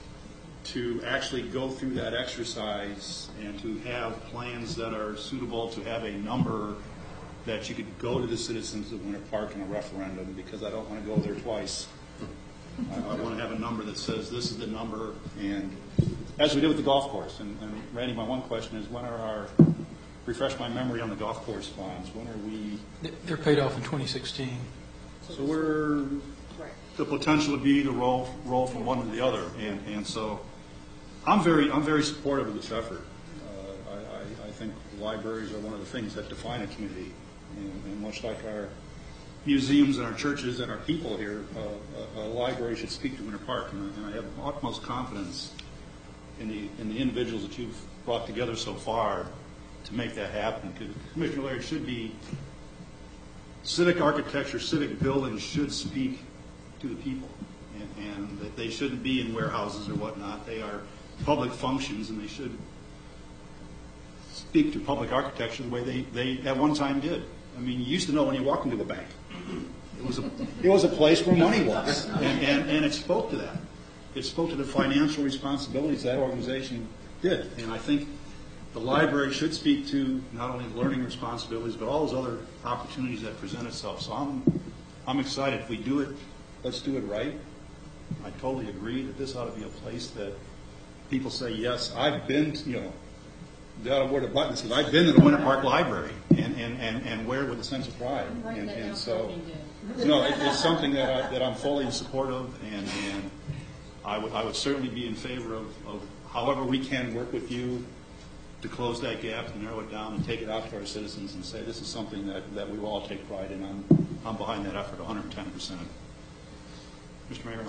to actually go through that exercise and to have plans that are suitable, to have a number that you could go to the citizens of Winter Park in a referendum, because I don't want to go there twice. I, I want to have a number that says this is the number, and as we did with the golf course. And, and Randy, my one question is, when are our, refresh my memory on the golf course bonds, when are we? They're paid off in twenty sixteen. So we're, the potential would be to roll roll from one to the other, and, and so I'm very I'm very supportive of this effort. Uh, I, I, I think libraries are one of the things that define a community. And, and much like our museums and our churches and our people here, uh, a, a library should speak to Winter Park. And, and I have utmost confidence in the in the individuals that you've brought together so far to make that happen. Because Commissioner Laird, should be civic architecture, civic buildings should speak to the people, and, and that they shouldn't be in warehouses or whatnot. They are public functions, and they should speak to public architecture the way they, they at one time did. I mean, you used to know when you walked into a bank. It was a, it was a place where money was, and, and, and it spoke to that. It spoke to the financial responsibilities that organization did. And I think the library should speak to not only learning responsibilities, but all those other opportunities that present itself. So I'm, I'm excited. If we do it, let's do it right. I totally agree that this ought to be a place that people say, yes, I've been, to, you know, they ought to wear the button that says, I've been to the Winter Park Library, and, and, and, and wear it with a sense of pride. And, and so, no, it, it's something that, I, that I'm fully in support of, and, and I would, I would certainly be in favor of, of however we can work with you to close that gap, to narrow it down, and take it out to our citizens and say this is something that, that we will all take pride in. I'm, I'm behind that effort one hundred ten percent. Mister Mayor,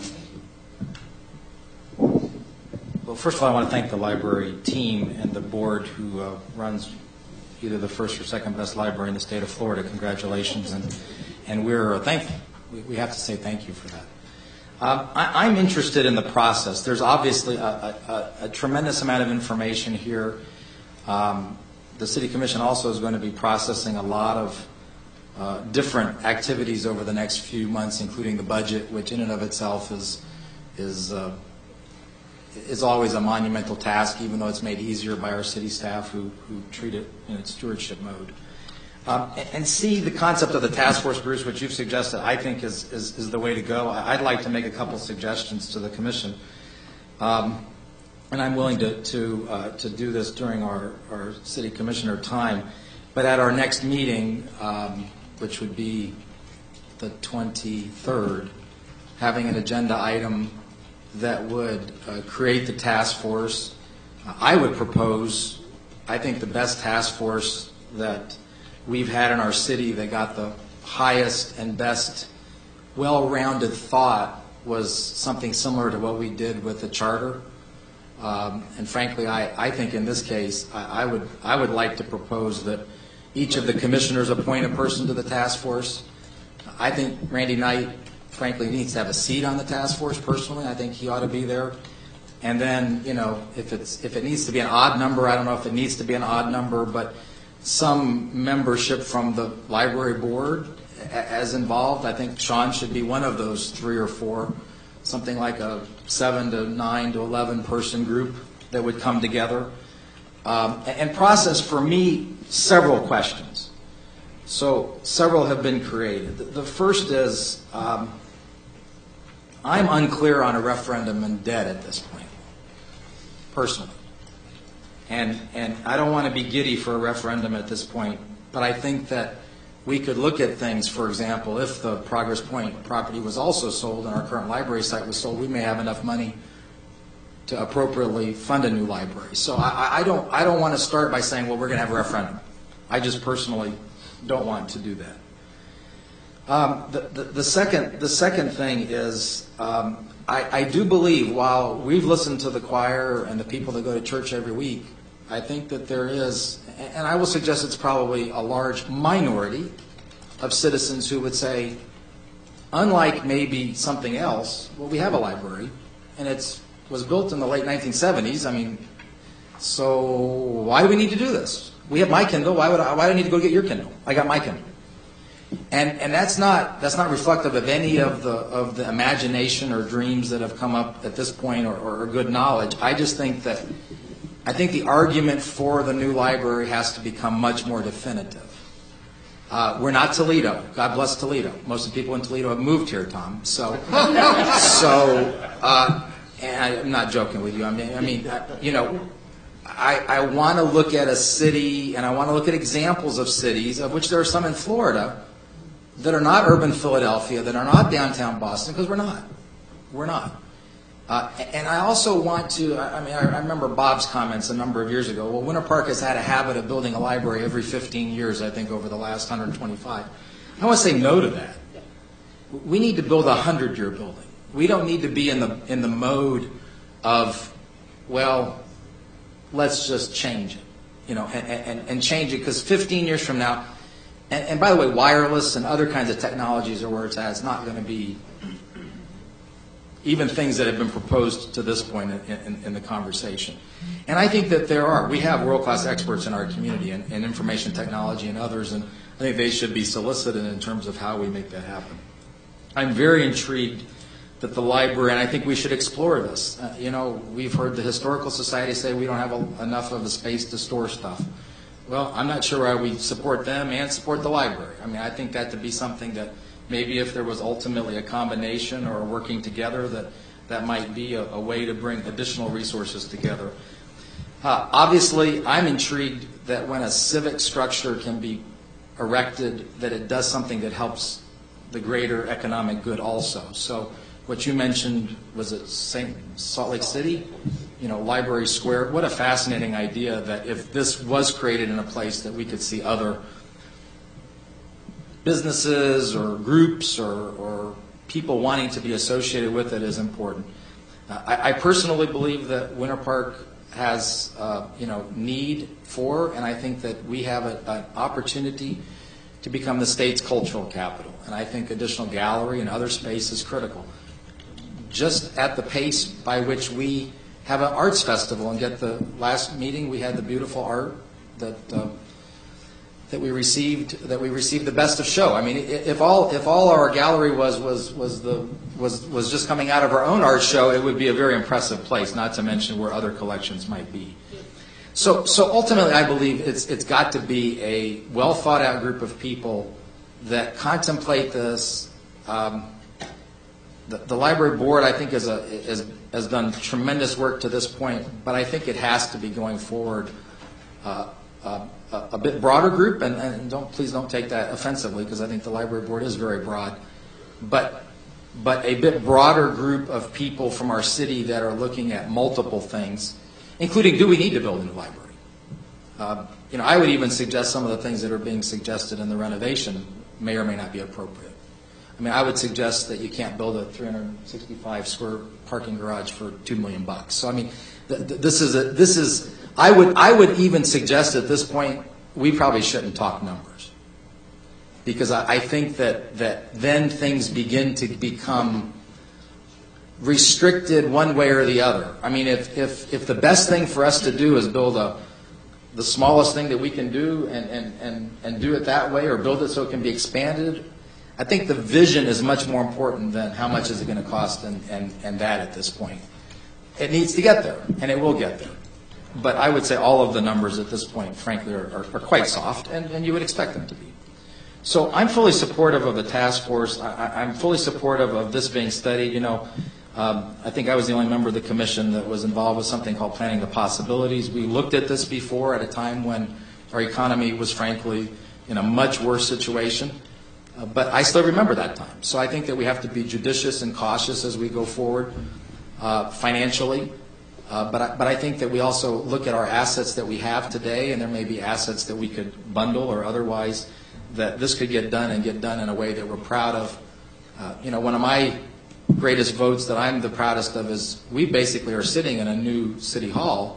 I'm Well, first of all, I want to thank the library team and the board who uh, runs either the first or second best library in the state of Florida. Congratulations, and and we're thankful. We, we have to say thank you for that. Um, I, I'm interested in the process. There's obviously a, a, a tremendous amount of information here. Um, the City Commission also is going to be processing a lot of uh, different activities over the next few months, including the budget, which in and of itself is is. Uh, is always a monumental task, even though it's made easier by our city staff who, who treat it in its stewardship mode. Um, and, and see the concept of the task force, Bruce, which you've suggested, I think is, is, is the way to go. I'd like to make a couple suggestions to the commission. Um, and I'm willing to to, uh, to do this during our, our city commissioner time, but at our next meeting, um, which would be the twenty-third, having an agenda item that would uh, create the task force. Uh, I would propose, I think the best task force that we've had in our city that got the highest and best well-rounded thought was something similar to what we did with the charter. Um, and frankly, I, I think in this case, I, I would I would like to propose that each of the commissioners appoint a person to the task force. I think Randy Knight, frankly, needs to have a seat on the task force personally. I think he ought to be there. And then, you know, if it's if it needs to be an odd number, I don't know if it needs to be an odd number, but some membership from the library board as involved. I think Sean should be one of those three or four, something like a seven to nine to eleven person group that would come together um, and process for me several questions. So several have been created. The first is um, I'm unclear on a referendum and debt at this point, personally. And, and I don't want to be giddy for a referendum at this point, but I think that we could look at things, for example, if the Progress Point property was also sold and our current library site was sold, we may have enough money to appropriately fund a new library. So I, I don't I don't want to start by saying, well, we're going to have a referendum. I just personally don't want to do that. Um, the, the, the second the second thing is um, I, I do believe, while we've listened to the choir and the people that go to church every week, I think that there is, and I will suggest it's probably a large minority of citizens who would say, unlike maybe something else, well, we have a library, and it was built in the late nineteen seventies. I mean, so why do we need to do this? We have my Kindle. Why would I, why do I need to go get your Kindle? I got my Kindle. And and that's not that's not reflective of any of the of the imagination or dreams that have come up at this point, or, or good knowledge. I just think that I think the argument for the new library has to become much more definitive. Uh, we're not Toledo. God bless Toledo. Most of the people in Toledo have moved here, Tom. So, so, uh, and I'm not joking with you. I mean, I mean, you know, I, I want to look at a city, and I want to look at examples of cities, of which there are some in Florida, that are not urban Philadelphia, that are not downtown Boston, because we're not. We're not. Uh, and I also want to, I mean, I, I remember Bob's comments a number of years ago. Well, Winter Park has had a habit of building a library every fifteen years, I think, over the last one hundred twenty-five. I want to say no to that. We need to build a hundred-year building. We don't need to be in the in the mode of, well, let's just change it, you know, and, and, and change it, because fifteen years from now, and, and by the way, wireless and other kinds of technologies are where it's at. It's not going to be even things that have been proposed to this point in, in, in the conversation. And I think that there are. We have world-class experts in our community in, in information technology and others, and I think they should be solicited in terms of how we make that happen. I'm very intrigued that the library, and I think we should explore this. Uh, you know, we've heard the Historical Society say we don't have a, enough of a space to store stuff. Well, I'm not sure why we support them and support the library. I mean, I think that to be something that maybe if there was ultimately a combination or working together, that that might be a, a way to bring additional resources together. Uh, obviously, I'm intrigued that when a civic structure can be erected, that it does something that helps the greater economic good also. So what you mentioned, was it Saint Salt Lake City? You know, Library Square. What a fascinating idea that if this was created in a place that we could see other businesses or groups or, or people wanting to be associated with it is important. Uh, I, I personally believe that Winter Park has, uh, you know, need for, and I think that we have a, an opportunity to become the state's cultural capital. And I think additional gallery and other space is critical. Just at the pace by which we have an arts festival, and get the last meeting we had the beautiful art that uh, that we received that we received the best of show. I mean, if all if all our gallery was was was the was was just coming out of our own art show, it would be a very impressive place. Not to mention where other collections might be. So so ultimately, I believe it's it's got to be a well thought out group of people that contemplate this. Um, the, the library board, I think, is a is has done tremendous work to this point, but I think it has to be going forward uh, uh, a, a bit broader group, and, and don't please don't take that offensively, because I think the library board is very broad, but but a bit broader group of people from our city that are looking at multiple things, including, do we need to build a new library? Uh, you know, I would even suggest some of the things that are being suggested in the renovation may or may not be appropriate. I mean, I would suggest that you can't build a three hundred sixty-five square parking garage for two million bucks. So I mean, th th this is a, this is I would I would even suggest at this point we probably shouldn't talk numbers, because I, I think that that then things begin to become restricted one way or the other. I mean, if if if the best thing for us to do is build a the smallest thing that we can do and and and and do it that way, or build it so it can be expanded, I think the vision is much more important than how much is it going to cost and, and, and that at this point. It needs to get there, and it will get there. But I would say all of the numbers at this point, frankly, are, are, are quite soft, and, and you would expect them to be. So I'm fully supportive of the task force. I, I'm fully supportive of this being studied. You know, um, I think I was the only member of the commission that was involved with something called Planning the Possibilities. We looked at this before at a time when our economy was, frankly, in a much worse situation. Uh, but I still remember that time. So I think that we have to be judicious and cautious as we go forward uh, financially. Uh, but, I, but I think that we also look at our assets that we have today, and there may be assets that we could bundle or otherwise, that this could get done and get done in a way that we're proud of. Uh, you know, one of my greatest votes that I'm the proudest of is we basically are sitting in a new city hall,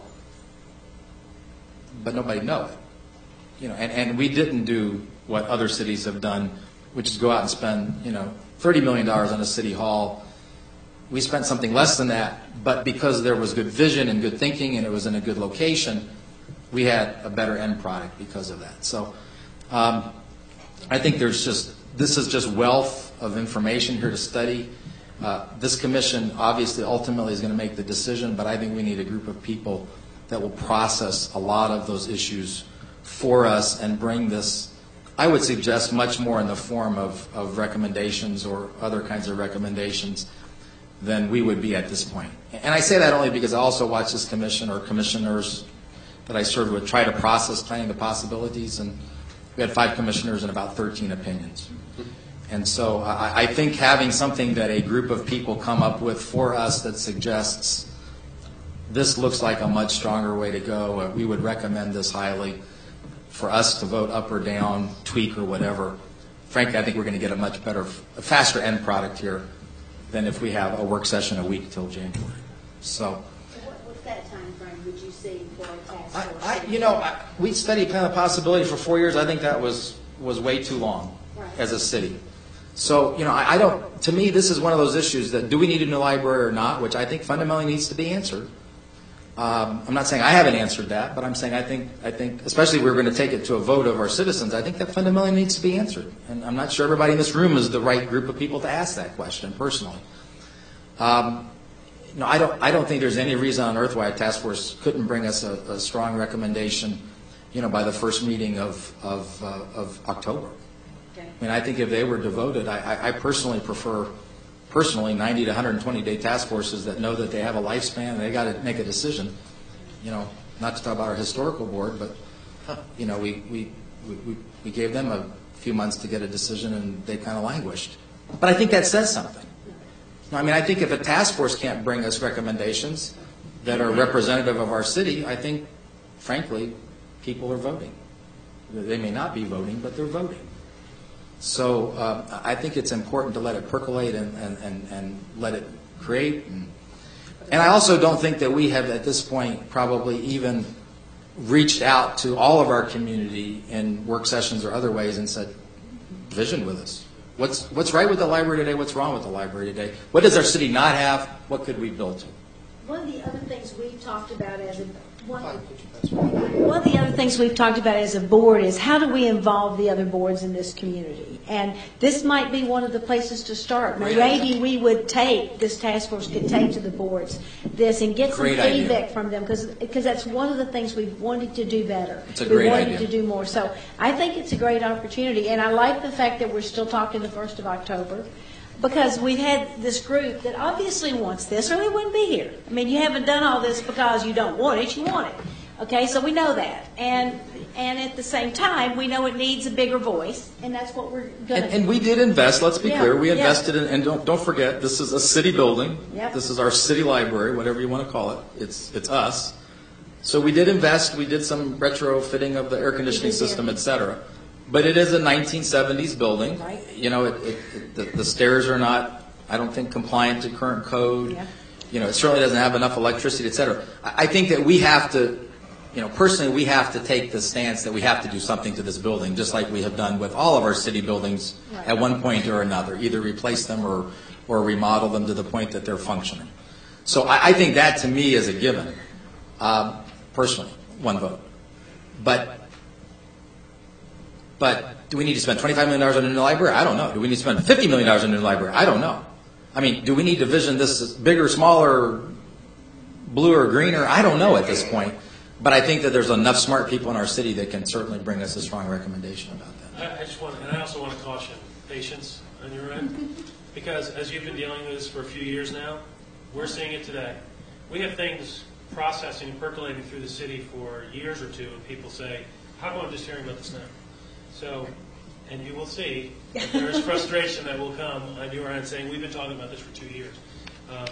but nobody knows it. You know, and, and we didn't do what other cities have done, which is go out and spend, you know, thirty million dollars on a city hall. We spent something less than that, but because there was good vision and good thinking and it was in a good location, we had a better end product because of that. So um, I think there's just, this is just wealth of information here to study. Uh, this commission obviously ultimately is going to make the decision, but I think we need a group of people that will process a lot of those issues for us and bring this, I would suggest, much more in the form of, of recommendations or other kinds of recommendations than we would be at this point. And I say that only because I also watch this commission or commissioners that I served with try to process Planning the Possibilities, and we had five commissioners and about thirteen opinions. And so I, I think having something that a group of people come up with for us that suggests this looks like a much stronger way to go, uh, we would recommend this highly, for us to vote up or down, tweak or whatever. Frankly, I think we're going to get a much better, a faster end product here than if we have a work session a week till January. So, What, what's that time frame would you see for a task I, force? I, you know, I, we studied Plan the Possibility for four years. I think that was was way too long Right. as a city. So, you know, I, I don't. To me, this is one of those issues that do we need a new library or not, which I think fundamentally needs to be answered. Um, I'm not saying I haven't answered that, but I'm saying I think, I think, especially if we're going to take it to a vote of our citizens, I think that fundamentally needs to be answered. And I'm not sure everybody in this room is the right group of people to ask that question, personally. Um, no, I don't, I don't think there's any reason on earth why a task force couldn't bring us a, a strong recommendation, you know, by the first meeting of, of, uh, of October. Okay. I mean, I think if they were devoted, I, I, I personally prefer personally ninety to one hundred twenty day task forces that know that they have a lifespan and they got to make a decision. You know, not to talk about our historical board, but you know, we we, we, we gave them a few months to get a decision and they kind of languished. But I think that says something. I mean, I think if a task force can't bring us recommendations that are representative of our city, I think, frankly, people are voting. They may not be voting, but they're voting. So uh, I think it's important to let it percolate and, and, and, and let it create. And, and I also don't think that we have at this point probably even reached out to all of our community in work sessions or other ways and said, vision with us. What's, what's right with the library today? What's wrong with the library today? What does our city not have? What could we build to? One of the other things we've talked about as a one, one of the other things we've talked about as a board is how do we involve the other boards in this community? And this might be one of the places to start. Maybe we would take, this task force could take to the boards this and get some Great feedback idea. from them, because because that's one of the things we've wanted to do better. It's a we great wanted idea. to do more. So I think it's a great opportunity, and I like the fact that we're still talking the first of October. because we've had this group that obviously wants this, or they wouldn't be here. I mean, you haven't done all this because you don't want it, you want it. Okay, so we know that. And and at the same time, we know it needs a bigger voice, and that's what we're going to And, and we did invest, let's be Yeah, clear, we yeah. invested in, and don't, don't forget, this is a city building. Yep. This is our city library, whatever you want to call it. It's, it's us. So we did invest, we did some retrofitting of the air conditioning We did. system, et cetera. But it is a nineteen seventies building. Right. You know, it, it, it, the, the stairs are not, I don't think, compliant to current code. Yeah. You know, it certainly doesn't have enough electricity, et cetera. I, I think that we have to, you know, personally, we have to take the stance that we have to do something to this building, just like we have done with all of our city buildings Right. at one point or another, either replace them or, or remodel them to the point that they're functioning. So I, I think that, to me, is a given, um, personally, one vote. But, but do we need to spend twenty-five million dollars on a new library? I don't know. Do we need to spend fifty million dollars on a new library? I don't know. I mean, do we need to vision this as bigger, smaller, bluer, greener? I don't know at this point. But I think that there's enough smart people in our city that can certainly bring us a strong recommendation about that. I, I just want, and I also want to caution patience on your end, because as you've been dealing with this for a few years now, we're seeing it today. We have things processing and percolating through the city for years or two, and people say, how come I'm just hearing about this now? So, and you will see that there is frustration that will come on your end saying, we've been talking about this for two years. Um,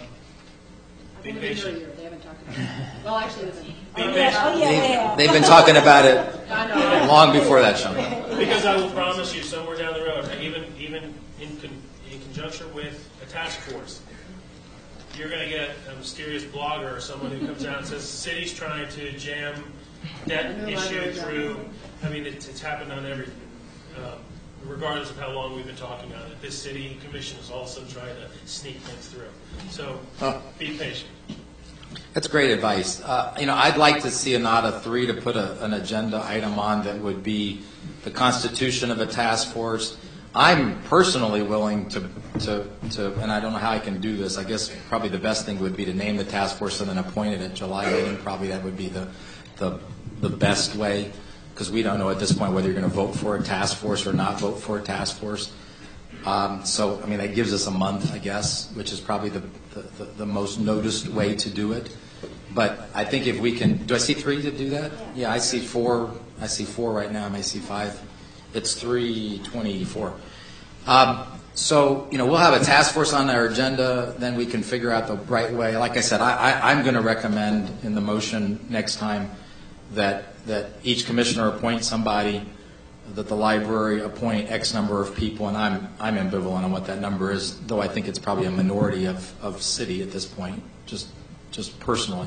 be patient. They haven't talked about it. Well, actually, it's Be Oh, yeah, patient. oh, yeah, they have. They've been talking about it I know. long before that, Sean. Because I will promise you, somewhere down the road, even even in, con, in conjunction with a task force, you're going to get a mysterious blogger or someone who comes out and says the city's trying to jam that issue through. I mean, it, it's happened on everything, um, regardless of how long we've been talking on it. This city commission is also trying to sneak things through. So Oh. be patient. That's great advice. Uh, you know, I'd like to see a not a three to put a, an agenda item on that would be the constitution of a task force. I'm personally willing to, to, to, and I don't know how I can do this. I guess probably the best thing would be to name the task force and then appoint it at July meeting. Probably that would be the, the, the best way, because we don't know at this point whether you're going to vote for a task force or not vote for a task force. Um, so, I mean, that gives us a month, I guess, which is probably the, the, the most noticed way to do it. But I think if we can, do I see three to do that? Yeah, I see four. I see four right now. I may see five. It's three twenty-four. Um, so, you know, we'll have a task force on our agenda. Then we can figure out the right way. Like I said, I, I, I'm going to recommend in the motion next time that that each commissioner appoint somebody, that the library appoint X number of people, and I'm I'm ambivalent on what that number is, though I think it's probably a minority of, of city at this point, just just personally.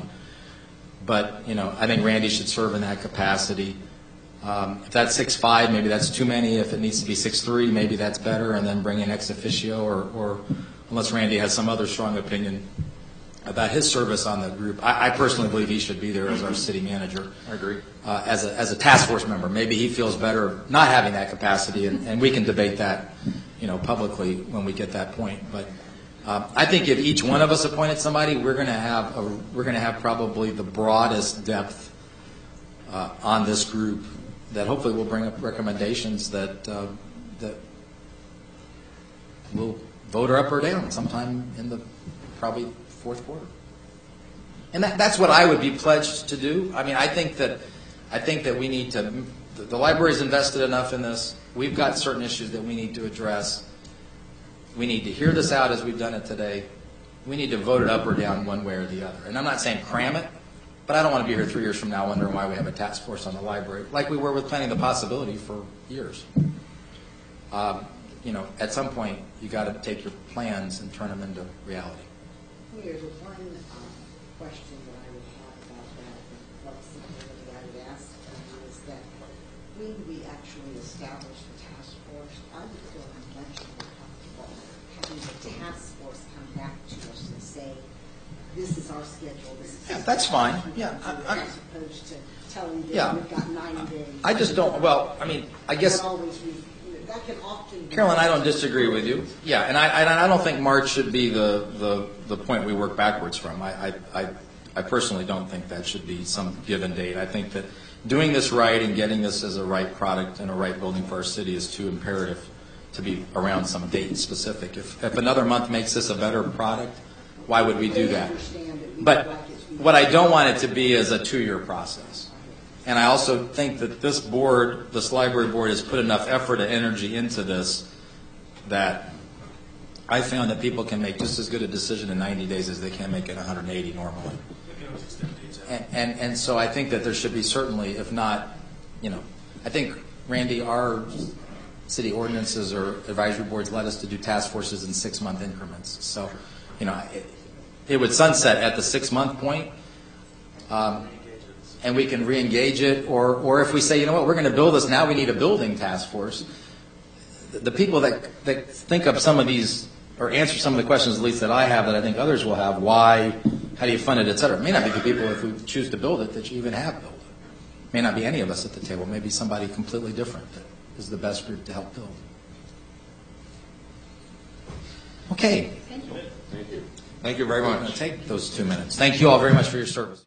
But, you know, I think Randy should serve in that capacity. Um, if that's six five, maybe that's too many. If it needs to be six three, maybe that's better, and then bring in ex officio, or, or unless Randy has some other strong opinion about his service on the group. I, I personally believe he should be there as our city manager. I agree. Uh, as a as a task force member, maybe he feels better not having that capacity, and, and we can debate that, you know, publicly when we get that point. But um, I think if each one of us appointed somebody, we're going to have a, we're going to have probably the broadest depth uh, on this group that hopefully will bring up recommendations that uh, that will vote her up or down sometime in the probably fourth quarter. And that, that's what I would be pledged to do. I mean, I think that I think that we need to. The, the library's invested enough in this. We've got certain issues that we need to address. We need to hear this out as we've done it today. We need to vote it up or down one way or the other. And I'm not saying cram it, but I don't want to be here three years from now wondering why we have a task force on the library, like we were with planning the possibility for years. Um, you know, at some point, you got to take your plans and turn them into reality. Here's one um, question that I would have about that, and what something that I would ask um, is that when we actually establish the task force, I would feel much more comfortable having the task force come back to us and say, this is our schedule, this is. Yeah, that's fine. Yeah, I- I- As opposed to telling them Yeah. we've got ninety days. I just don't, well, I mean, I guess, That always, re- that can often. be- Carolyn, I don't disagree with you. Yeah, and I, I I don't think March should be the, the, the point we work backwards from. I, I, I I personally don't think that should be some given date. I think that doing this right and getting this as a right product and a right building for our city is too imperative to be around some date specific. If, if another month makes this a better product, why would we do that? But what I don't want it to be is a two-year process. And I also think that this board, this library board, has put enough effort and energy into this that I found that people can make just as good a decision in ninety days as they can make it one hundred eighty normally. And, and, and so I think that there should be certainly, if not, you know, I think, Randy, our city ordinances or advisory boards led us to do task forces in six-month increments. So, you know, it, it would sunset at the six-month point, um, and we can re-engage it. Or, or if we say, you know what, we're going to build this, now we need a building task force. The, the people that, that think of some of these, or answer some of the questions, at least that I have, that I think others will have, why, how do you fund it, et cetera. It may not be the people, if we choose to build it, that you even have built it. It may not be any of us at the table. Maybe somebody completely different that is the best group to help build. Okay. Thank you. Thank you very I'm going much. to take those two minutes. Thank you all very much for your service.